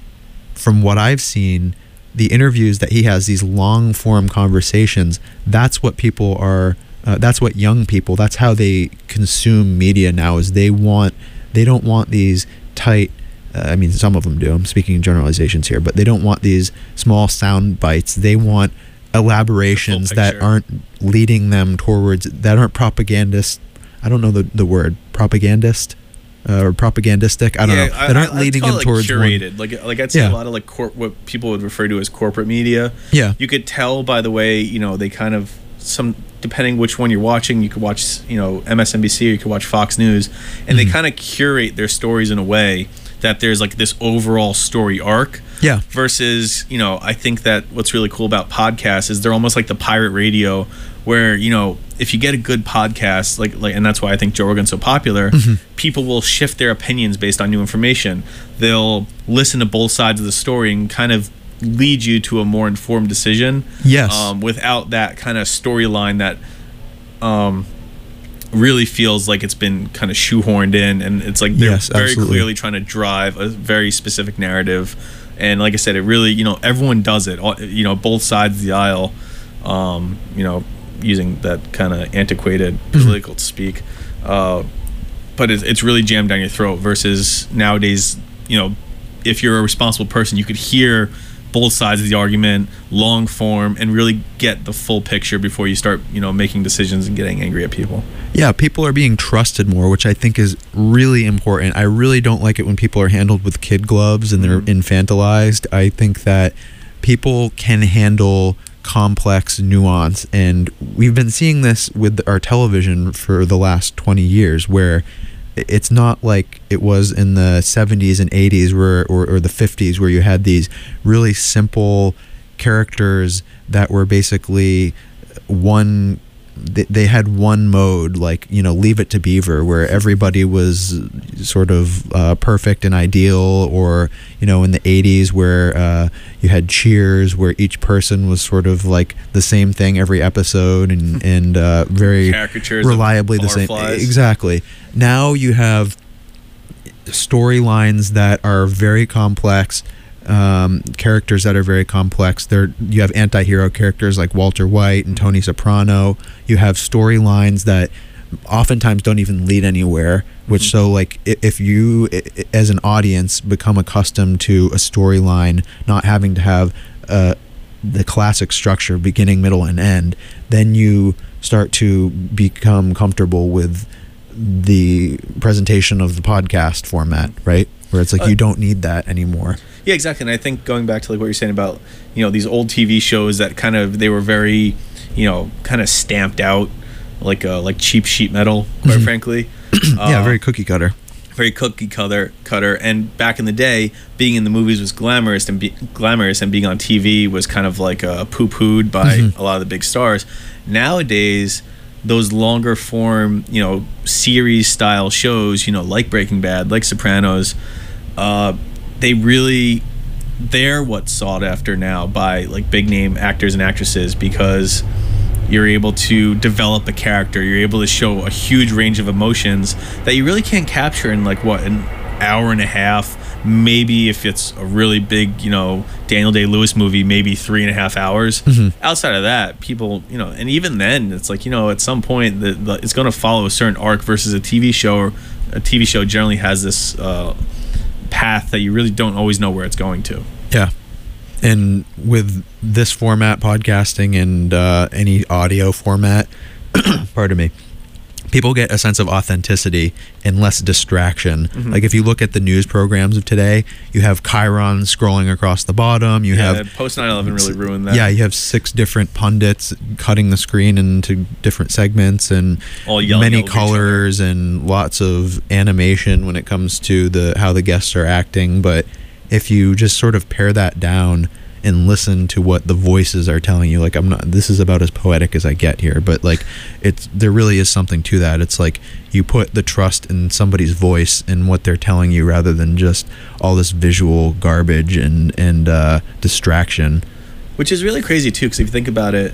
from what I've seen, the interviews that he has, these long form conversations, that's what people are, uh, that's what young people, that's how they consume media now, is they want, they don't want these tight, Uh, I mean, some of them do. I'm speaking in generalizations here, but they don't want these small sound bites. They want elaborations that aren't leading them towards, that aren't propagandist. I don't know the, the word, propagandist uh, or propagandistic. I don't yeah, know. That aren't I, leading them like towards curated. One. Like, like I'd say Yeah. a lot of like cor- what people would refer to as corporate media. Yeah. You could tell by the way, you know, they kind of some depending which one you're watching. You could watch, you know, M S N B C or you could watch Fox News, and mm-hmm. they kind of curate their stories in a way that there's like this overall story arc. Yeah. Versus, you know, I think that what's really cool about podcasts is they're almost like the pirate radio, where, you know, if you get a good podcast, like, like and that's why I think Joe Rogan's so popular, mm-hmm. people will shift their opinions based on new information. They'll listen to both sides of the story and kind of lead you to a more informed decision. Yes. Um, without that kind of storyline that um, really feels like it's been kind of shoehorned in, and it's like they're yes, very absolutely. clearly trying to drive a very specific narrative. And like I said, it really, you know, everyone does it, all, you know, both sides of the aisle, um, you know, using that kind of antiquated political speak. Uh, but it's, it's really jammed down your throat versus nowadays, you know, if you're a responsible person, you could hear both sides of the argument, long form, and really get the full picture before you start, you know, making decisions and getting angry at people. Yeah, people are being trusted more, which I think is really important. I really don't like it when people are handled with kid gloves and they're mm-hmm. infantilized. I think that people can handle complex nuance, and we've been seeing this with our television for the last twenty years, where it's not like it was in the seventies and eighties where, or, or the fifties, where you had these really simple characters that were basically one, they, they had one mode, like, you know, Leave It to Beaver, where everybody was sort of uh, perfect and ideal, or, you know, in the eighties where uh, you had Cheers, where each person was sort of like the same thing every episode, and, and uh, very caricatures reliably the same. Exactly. Now you have storylines that are very complex, um, characters that are very complex. There, you have anti-hero characters like Walter White and Tony Soprano. You have storylines that oftentimes don't even lead anywhere, which mm-hmm. so like if you as an audience become accustomed to a storyline not having to have uh, the classic structure, beginning, middle, and end, then you start to become comfortable with the presentation of the podcast format, right? Where it's like, uh, you don't need that anymore. Yeah, exactly. And I think going back to like what you're saying about, you know, these old T V shows that kind of, they were very, you know, kind of stamped out, like uh, like cheap sheet metal, quite mm-hmm. frankly. yeah, uh, very cookie cutter. very cookie cutter cutter. And back in the day, being in the movies was glamorous, and be, glamorous, and being on T V was kind of like uh, poo-pooed by mm-hmm. a lot of the big stars. Nowadays, those longer form, you know, series style shows, you know, like Breaking Bad, like Sopranos, uh, they really, they're what's sought after now by like big name actors and actresses, because you're able to develop a character, you're able to show a huge range of emotions that you really can't capture in like what, an hour and a half, maybe if it's a really big, you know, Daniel Day-Lewis movie, maybe three and a half hours. Mm-hmm. Outside of that, people, you know, and even then, it's like, you know, at some point, the, the, it's going to follow a certain arc versus a T V show. Or a T V show generally has this uh, path that you really don't always know where it's going to. Yeah. And with this format, podcasting, and uh, any audio format, pardon me, people get a sense of authenticity and less distraction. Mm-hmm. Like if you look at the news programs of today, you have Chiron scrolling across the bottom. You yeah, have post nine eleven really ruined that. Yeah, you have six different pundits cutting the screen into different segments, and all yelling many colors and lots of animation when it comes to the how the guests are acting. But if you just sort of pare that down and listen to what the voices are telling you, like, I'm not, this is about as poetic as I get here, but like, it's, there really is something to that. It's like you put the trust in somebody's voice and what they're telling you, rather than just all this visual garbage and and uh, distraction. Which is really crazy too, because if you think about it,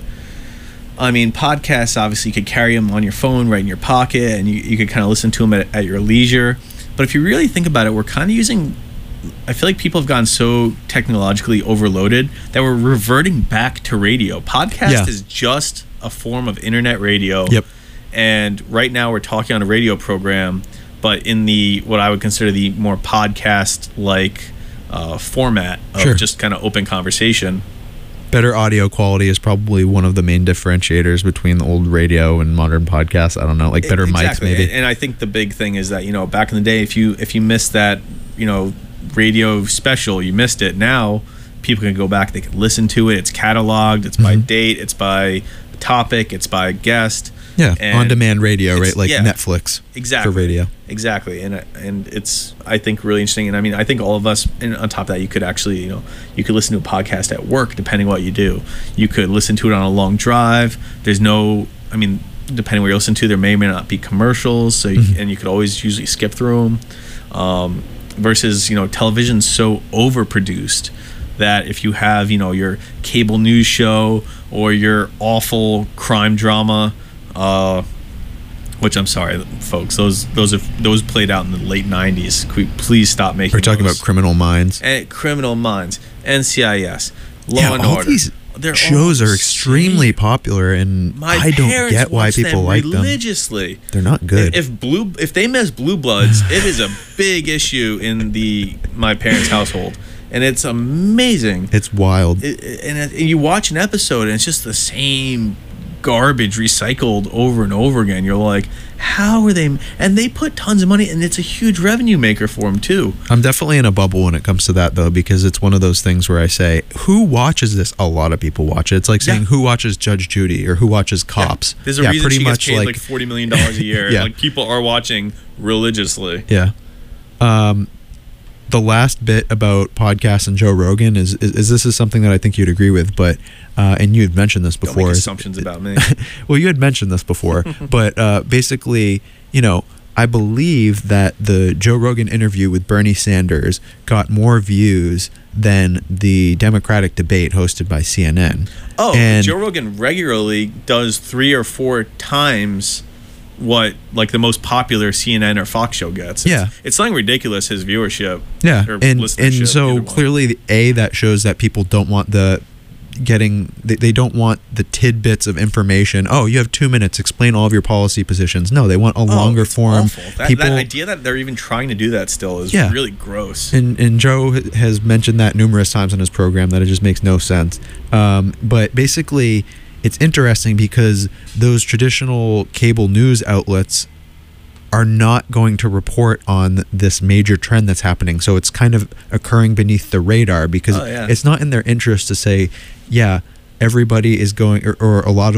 I mean, podcasts, obviously you could carry them on your phone, right in your pocket, and you, you could kind of listen to them at, at your leisure. But if you really think about it, we're kind of using, I feel like people have gotten so technologically overloaded that we're reverting back to radio. Podcast yeah. is just a form of internet radio. Yep. And right now we're talking on a radio program, but in the, what I would consider the more podcast-like uh, format of sure. just kind of open conversation. Better audio quality is probably one of the main differentiators between the old radio and modern podcasts. I don't know, like better exactly. mics maybe. And I think the big thing is that, you know, back in the day, if you if you missed that, you know, radio special, you missed it. Now people can go back, they can listen to it. It's cataloged, it's by mm-hmm. date, it's by topic, it's by guest. Yeah, on-demand radio, right? Like yeah, Netflix exactly, for radio. Exactly, and and it's, I think, really interesting. And I mean, I think all of us, and on top of that, you could actually, you know, you could listen to a podcast at work, depending what you do. You could listen to it on a long drive. There's no, I mean, depending where you listen to, there may or may not be commercials, so you, mm-hmm. and you could always usually skip through them. Um, versus, you know, television's so overproduced that if you have, you know, your cable news show or your awful crime drama, uh, which I'm sorry, folks, those those have those played out in the late nineties. Could we please stop making? We're talking those? about Criminal Minds. And Criminal Minds, N C I S, Law yeah, and all Order. These They're shows are extremely popular, and My I don't get why people them like religiously. them. They're not good. If blue, if they miss Blue Bloods, it is a big issue in the my parents' household, and it's amazing. It's wild. It, and, it, and you watch an episode, and it's just the same garbage recycled over and over again. You're like, how are they? And they put tons of money, and it's a huge revenue maker for them too. I'm definitely in a bubble when it comes to that, though, because it's one of those things where I say, who watches this? A lot of people watch it. It's like saying, yeah. who watches Judge Judy or who watches Cops? Yeah. There's a yeah, reason pretty she much gets paid like, like forty million dollars a year. yeah. Like, people are watching religiously. Yeah. Um, the last bit about podcasts and Joe Rogan is, is, is this is something that I think you'd agree with, but uh, and you had mentioned this before. Don't make assumptions about me. Well, you had mentioned this before, but uh, basically, you know, I believe that the Joe Rogan interview with Bernie Sanders got more views than the Democratic debate hosted by C N N. Oh, and Joe Rogan regularly does three or four times what like the most popular C N N or Fox show gets. It's, yeah, it's something ridiculous, his viewership. Yeah, and and so clearly, a that shows that people don't want the getting they, they don't want the tidbits of information. Oh, you have two minutes, explain all of your policy positions. No, they want a oh, longer form. That, people, that idea that they're even trying to do that still is yeah. really gross. And and Joe has mentioned that numerous times on his program that it just makes no sense. Um, but basically, it's interesting because those traditional cable news outlets are not going to report on this major trend that's happening. So it's kind of occurring beneath the radar because oh, yeah. it's not in their interest to say, yeah, everybody is going, or, or a lot of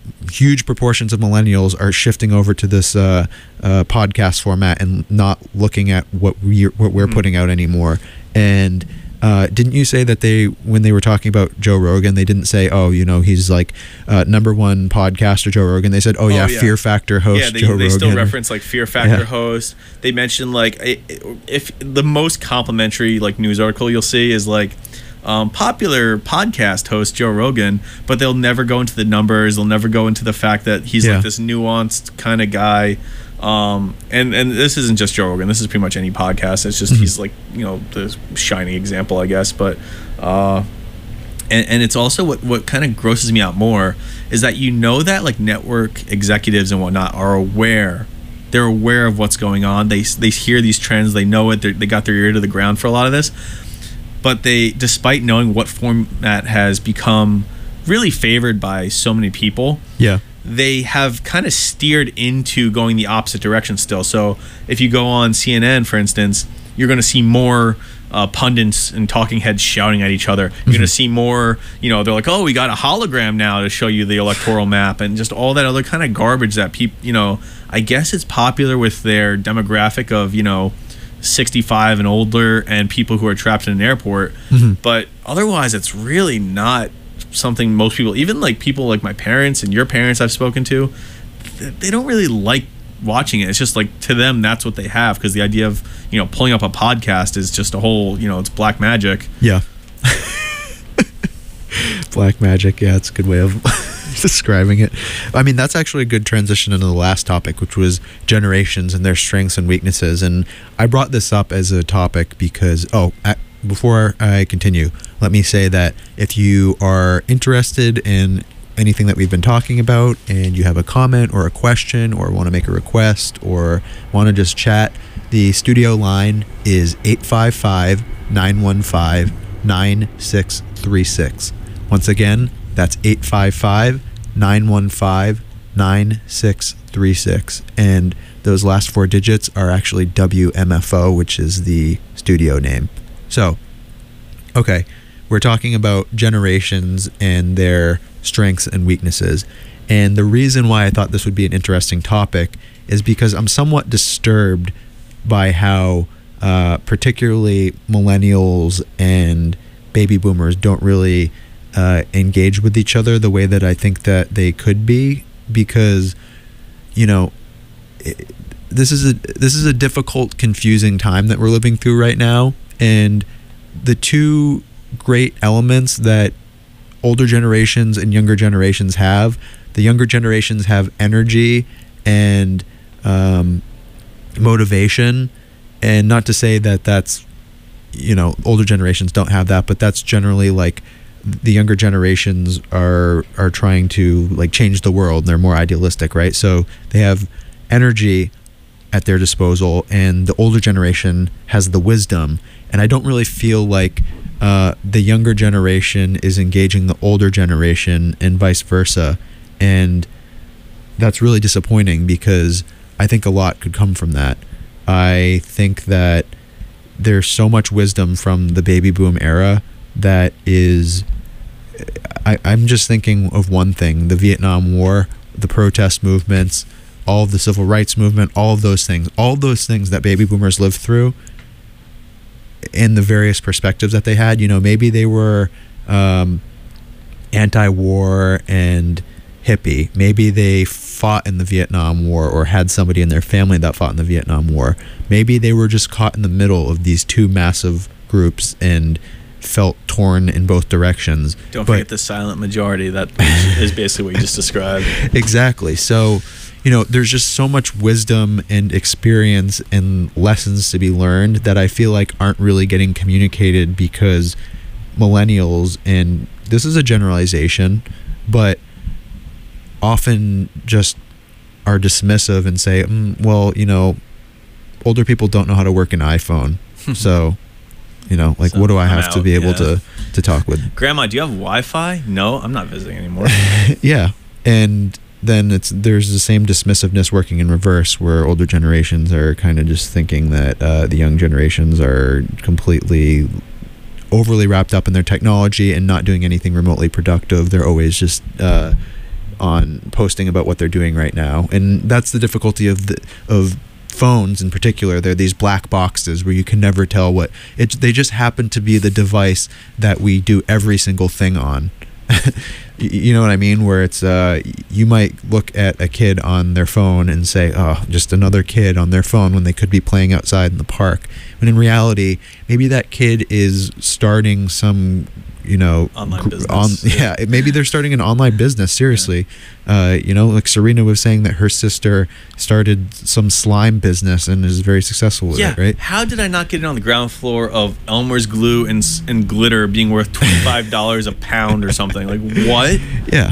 huge proportions of millennials are shifting over to this uh, uh, podcast format and not looking at what we're, what we're mm-hmm. putting out anymore. And uh, didn't you say that they, when they were talking about Joe Rogan, they didn't say, oh, you know, he's like uh, number one podcaster Joe Rogan. They said, oh, yeah, oh, yeah. Fear Factor host yeah, they, Joe they Rogan. They still reference like Fear Factor yeah. host. They mentioned like if the most complimentary like news article you'll see is like um, popular podcast host Joe Rogan, but they'll never go into the numbers. They'll never go into the fact that he's yeah. like this nuanced kind of guy. Um, and, and this isn't just Joe Rogan. This is pretty much any podcast. It's just, mm-hmm. he's like, you know, the shining example, I guess. But, uh, and, and it's also what, what kind of grosses me out more is that, you know, that like network executives and whatnot are aware. They're aware of what's going on. They, they hear these trends. They know it. They're, they got their ear to the ground for a lot of this. But they, despite knowing what format has become really favored by so many people. Yeah. They have kind of steered into going the opposite direction still. So if you go on C N N, for instance, you're going to see more uh, pundits and talking heads shouting at each other. You're mm-hmm. going to see more, you know, they're like, oh, we got a hologram now to show you the electoral map, and just all that other kind of garbage that people, you know, I guess it's popular with their demographic of, you know, sixty-five and older and people who are trapped in an airport. Mm-hmm. But otherwise, it's really not something most people, even like people like my parents and your parents I've spoken to, they don't really like watching it. It's just like, to them, that's what they have, because the idea of, you know, pulling up a podcast is just a whole, you know, it's black magic. Yeah. Black magic, yeah, it's a good way of describing it. I mean, that's actually a good transition into the last topic, which was generations and their strengths and weaknesses. And I brought this up as a topic because, oh, I, before I continue, let me say that if you are interested in anything that we've been talking about and you have a comment or a question or want to make a request or want to just chat, the studio line is eight five five, nine one five, nine six three six. Once again, that's eight five five, nine one five, nine six three six. And those last four digits are actually W M F O, which is the studio name. So, okay, we're talking about generations and their strengths and weaknesses. And the reason why I thought this would be an interesting topic is because I'm somewhat disturbed by how uh, particularly millennials and baby boomers don't really uh, engage with each other the way that I think that they could be, because, you know, it, this is a this is a difficult, confusing time that we're living through right now. And the two great elements that older generations and younger generations have, the younger generations have energy and um, motivation. And not to say that that's, you know, older generations don't have that, but that's generally like the younger generations are are trying to like change the world. They're more idealistic, right? So they have energy at their disposal, and the older generation has the wisdom. And I don't really feel like uh, the younger generation is engaging the older generation and vice versa. And that's really disappointing, because I think a lot could come from that. I think that there's so much wisdom from the baby boom era that is, I, I'm just thinking of one thing: the Vietnam War, the protest movements, all of the civil rights movement, all of those things, all of those things that baby boomers lived through, and the various perspectives that they had. You know, maybe they were um, anti-war and hippie. Maybe they fought in the Vietnam War or had somebody in their family that fought in the Vietnam War. Maybe they were just caught in the middle of these two massive groups and felt torn in both directions. Don't but, forget the silent majority. That is basically what you just described. Exactly. So, you know, there's just so much wisdom and experience and lessons to be learned that I feel like aren't really getting communicated, because millennials, and this is a generalization, but often just are dismissive and say, mm, well, you know, older people don't know how to work an iPhone. So, you know, like, so what do I have out, to be able yeah. to, to talk with? Grandma, do you have Wi-Fi? No, I'm not visiting anymore. Yeah. And then it's there's the same dismissiveness working in reverse, where older generations are kind of just thinking that uh, the young generations are completely overly wrapped up in their technology and not doing anything remotely productive. They're always just uh, on posting about what they're doing right now, and that's the difficulty of the of phones in particular. They're these black boxes where you can never tell what it. They just happen to be the device that we do every single thing on. You know what I mean? Where it's uh, you might look at a kid on their phone and say, "Oh, just another kid on their phone," when they could be playing outside in the park. When in reality, maybe that kid is starting some, you know, online business. On, yeah, maybe they're starting an online business. Seriously, yeah. uh, you know, like Serena was saying that her sister started some slime business and is very successful with yeah. it. Right? How did I not get it on the ground floor of Elmer's glue and and glitter being worth twenty-five dollars a pound or something? Like what? Yeah.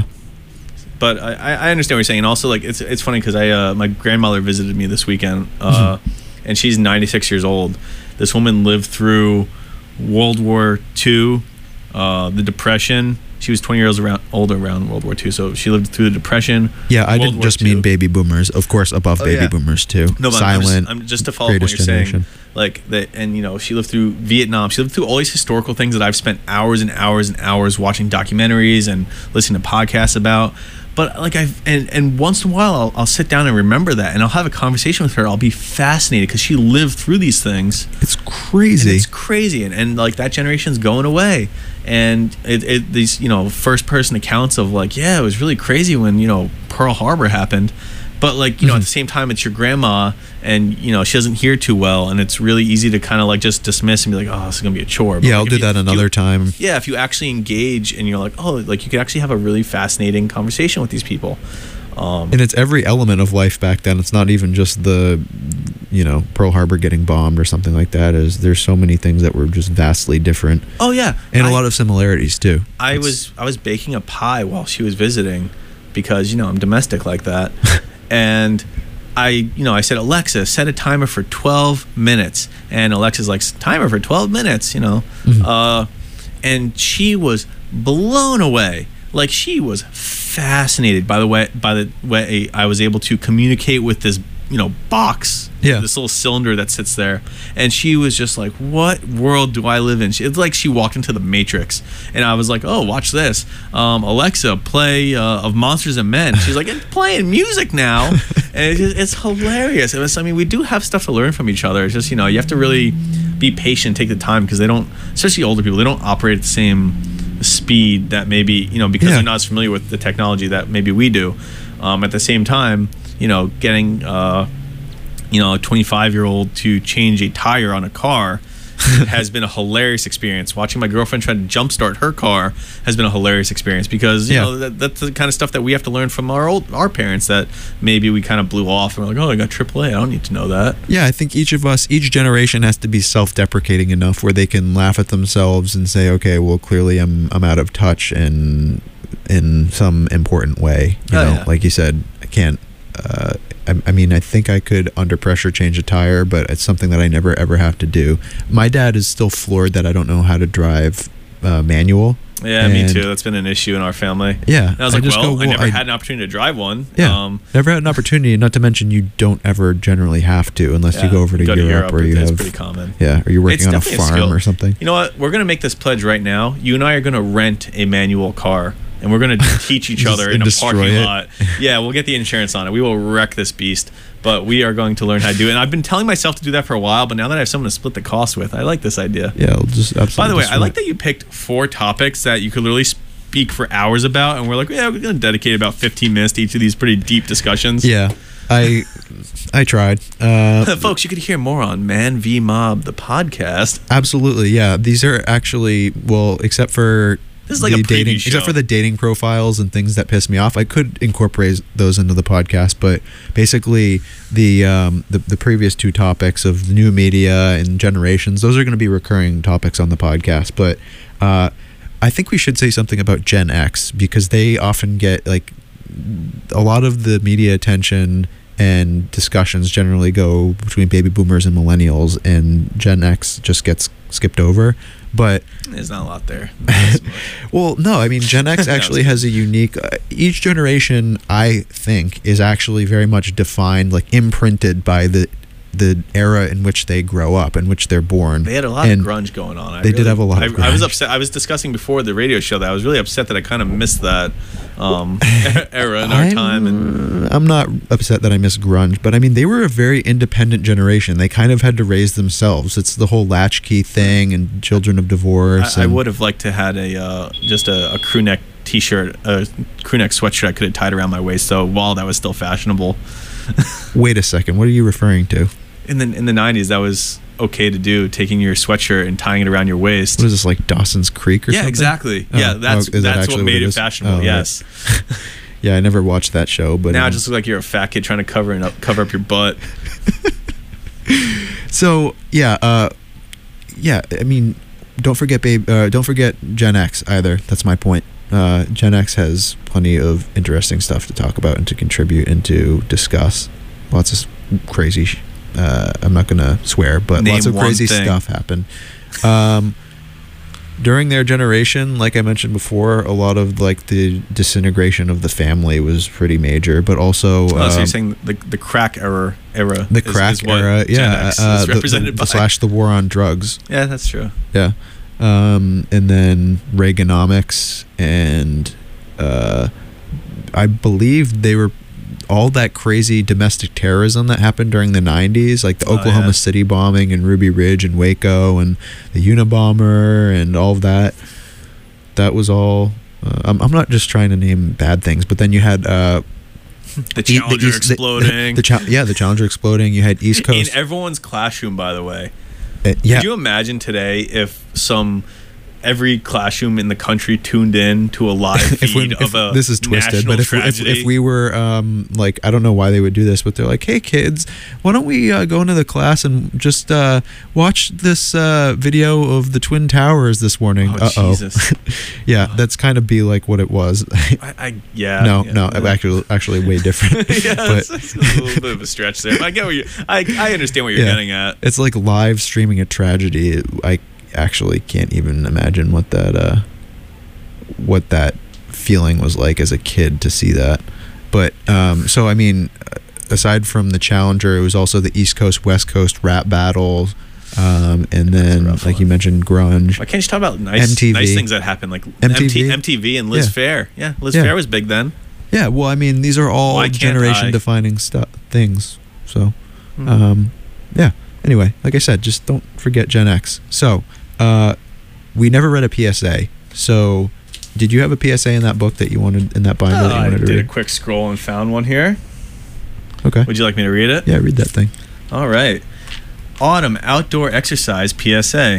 But I, I understand what you're saying. And also, like, it's it's funny because I uh, my grandmother visited me this weekend, uh, mm-hmm. and she's ninety-six years old. This woman lived through World War Two, uh, the Depression. She was twenty years around, older around World War Two, so she lived through the Depression. Yeah, I World didn't War just Two. mean baby boomers. Of course, above Oh, baby yeah. boomers too. No, but Silent, I'm just, I'm just to follow up what you're generation. saying. Like that, and you know, she lived through Vietnam. She lived through all these historical things that I've spent hours and hours and hours watching documentaries and listening to podcasts about. But like I've and, and once in a while I'll, I'll sit down and remember that, and I'll have a conversation with her. I'll be fascinated because she lived through these things. It's crazy. And it's crazy, and, and like that generation's going away. And it, it these you know first person accounts of like, yeah, it was really crazy when you know Pearl Harbor happened. But like you know, mm-hmm. at the same time, it's your grandma, and you know she doesn't hear too well, and it's really easy to kind of like just dismiss and be like, "Oh, this is gonna be a chore." But yeah, like, I'll do you, that another you, time. Yeah, if you actually engage and you're like, "Oh, like you could actually have a really fascinating conversation with these people." Um, and it's every element of life back then. It's not even just the, you know, Pearl Harbor getting bombed or something like that. Is there's so many things that were just vastly different. Oh yeah, and I, a lot of similarities too. I it's, was I was baking a pie while she was visiting, because you know I'm domestic like that, and. I, you know, I said, Alexa, set a timer for twelve minutes. And Alexa's like, timer for twelve minutes, you know. Mm-hmm. Uh, and she was blown away. Like, she was fascinated by the way, by the way I was able to communicate with this, you know, box. Yeah. This little cylinder that sits there. And she was just like, what world do I live in? She, it's like she walked into the Matrix. And I was like, oh, watch this. Um, Alexa, play uh, of Monsters and Men. She's like, it's playing music now. And it's, just, it's hilarious. It was, I mean, we do have stuff to learn from each other. It's just, you know, you have to really be patient, take the time, because they don't, especially older people, they don't operate at the same speed that maybe, you know, because yeah. they're not as familiar with the technology that maybe we do. Um, at the same time, you know, getting... Uh, you know, a twenty-five-year-old to change a tire on a car has been a hilarious experience. Watching my girlfriend try to jumpstart her car has been a hilarious experience, because you yeah. know that, that's the kind of stuff that we have to learn from our old our parents that maybe we kind of blew off and we're like, oh, I got triple A, I don't need to know that. Yeah, I think each of us, each generation has to be self-deprecating enough where they can laugh at themselves and say, okay, well, clearly I'm I'm out of touch in in some important way. You oh, know, yeah. like you said, I can't. Uh, I, I mean, I think I could under pressure change a tire, but it's something that I never ever have to do. My dad is still floored that I don't know how to drive uh, manual. Yeah, me too. That's been an issue in our family. Yeah, and I was I like, just well, go, I well, never I- had an opportunity to drive one. Yeah, Um, never had an opportunity. Not to mention, you don't ever generally have to unless yeah, you go over to, go Europe, or you That's have. pretty common. Yeah, or you're working It's on a definitely a farm skill. or something. You know what? We're gonna make this pledge right now. You and I are gonna rent a manual car, and we're gonna teach each Just other in a destroy parking it. lot. Yeah, we'll get the insurance on it. We will wreck this beast, but we are going to learn how to do it. And I've been telling myself to do that for a while, but now that I have someone to split the cost with, I like this idea. Yeah, I'll just absolutely. By the way, I destroy like it. that you picked four topics that you could literally speak for hours about, and we're like, yeah, we're gonna dedicate about fifteen minutes to each of these pretty deep discussions. Yeah, I I tried. Uh, Folks, you could hear more on Man v Mob, the podcast. absolutely, yeah. These are actually, well, except for This is like the a preview dating, show. except for the dating profiles and things that piss me off. I could incorporate those into the podcast, but basically the um, the, the previous two topics of the new media and generations, those are going to be recurring topics on the podcast. But uh, I think we should say something about Gen X, because they often get like a lot of the media attention and discussions generally go between baby boomers and millennials, and Gen X just gets skipped over. But There's not a lot there. well, no, I mean, Gen X actually has a unique, uh, each generation, I think, is actually very much defined, like imprinted by the the era in which they grow up, in which they're born. They had a lot and of grunge going on. I they really, did have a lot I, of grunge. I was upset. I was discussing before the radio show that I was really upset that I kind of missed that um, era in our I'm, time. And I'm not upset that I miss grunge, but I mean, they were a very independent generation. They kind of had to raise themselves. It's the whole latchkey thing and children of divorce. I, I and, would have liked to had a uh, just a, a crew neck T-shirt, a crew neck sweatshirt I could have tied around my waist. So while that was still fashionable. Wait a second. What are you referring to? In the in the nineties, that was okay to do, taking your sweatshirt and tying it around your waist. What is this, like Dawson's Creek or yeah, something? exactly. Oh, yeah, that's oh, is that that's actually what made it it, is? fashionable. Oh, right. Yes. Yeah, I never watched that show, but now um, it just looks like you're a fat kid trying to cover and up, cover up your butt. So yeah, uh, yeah. I mean, don't forget, babe. Uh, don't forget Gen X either. That's my point. Uh, Gen X has plenty of interesting stuff to talk about and to contribute and to discuss. Lots of crazy. Sh- uh, I'm not gonna swear, but Name lots of one crazy thing. stuff happened. Um, during their generation, like I mentioned before, a lot of like the disintegration of the family was pretty major, but also Oh, so um, you're saying the the crack era era, the is- crack is what era, Gen yeah, X uh, is the, represented the, by. the slash the war on drugs, Yeah, that's true. yeah, um, and then Reaganomics, and uh, I believe they were all that crazy domestic terrorism that happened during the nineties, like the Oh, Oklahoma yeah. City bombing and Ruby Ridge and Waco and the Unabomber and all of that. That was all. Uh, I'm, I'm not just trying to name bad things, but then you had uh, The E- Challenger East- the- exploding. The, cha- yeah, the Challenger exploding. You had East Coast. in everyone's classroom, by the way. uh, yeah, Could you imagine today if some every classroom in the country tuned in to a live feed if we, of if, a this is twisted, national but if, if tragedy? if we were um, like, I don't know why they would do this, but they're like, hey kids, why don't we uh, go into the class and just uh, watch this uh, video of the Twin Towers this morning? Oh, Uh-oh. Jesus. Yeah, that's kind of be like what it was. I, I yeah. no, yeah, no, yeah. actually, actually way different. yeah, but it's, it's a little bit of a stretch there. But I get what you. I I understand what you're Yeah. getting at. it's like live streaming a tragedy. It, I actually can't even imagine what that uh, what that feeling was like as a kid to see that. But um, so I mean, aside from the Challenger, it was also the East Coast West Coast rap battles, um, and then rough like one. you mentioned, grunge. Why can't you talk about nice M T V. nice things that happened, like M T V? M T V and Liz Yeah. Fair? Yeah, Liz Yeah. Fair was big then. Yeah, well, I mean, these are all Why can't generation I? defining stuff things. So. Hmm. Um, yeah. Anyway, like I said, just don't forget Gen X. So, uh, we never read a P S A. So, did you have a P S A in that book that you wanted in that binder Oh, that you I wanted to did a read? quick scroll and found one here. Okay. Would you like me to read it? Yeah, read that thing. All right. Autumn outdoor exercise P S A.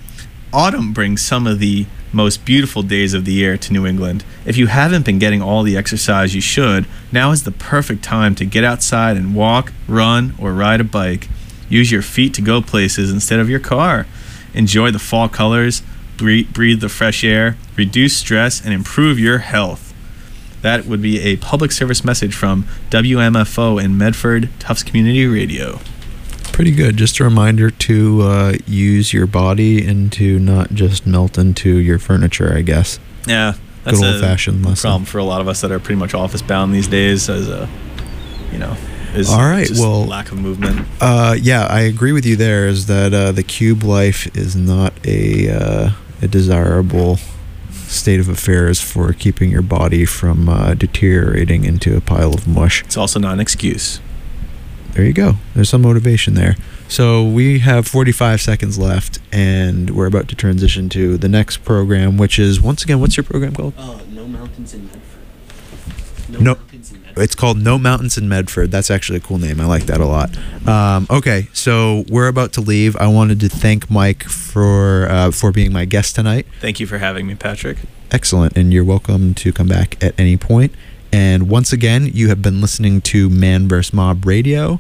Autumn brings some of the most beautiful days of the year to New England. If you haven't been getting all the exercise you should, now is the perfect time to get outside and walk, run, or ride a bike. Use your feet to go places instead of your car. Enjoy the fall colors, breathe, breathe the fresh air, reduce stress, and improve your health. That would be a public service message from W M F O in Medford, Tufts Community Radio. Pretty good. Just a reminder to uh, use your body and to not just melt into your furniture, I guess. Yeah, that's Good a old-fashioned lesson. problem for a lot of us that are pretty much office bound these days. As a, you know, is All right, just well- lack of movement. Uh, yeah, I agree with you there, is that uh, the cube life is not a, uh, a desirable state of affairs for keeping your body from uh, deteriorating into a pile of mush. It's also not an excuse. There you go. There's some motivation there. So we have forty-five seconds left, and we're about to transition to the next program, which is, once again, what's your program called? Uh, no mountains in Medford. No- mountains in Medford. It's called No Mountains in Medford. That's actually a cool name. I like that a lot. Um, okay, so we're about to leave. I wanted to thank Mike for uh, for being my guest tonight. Thank you for having me, Patrick. Excellent, and you're welcome to come back at any point. And once again, you have been listening to Man versus. Mob Radio,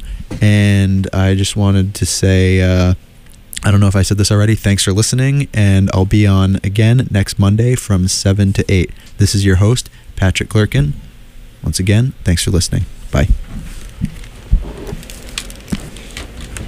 and I just wanted to say, uh, I don't know if I said this already, thanks for listening, and I'll be on again next Monday from seven to eight. This is your host, Patrick Clerkin. Once again, thanks for listening. Bye.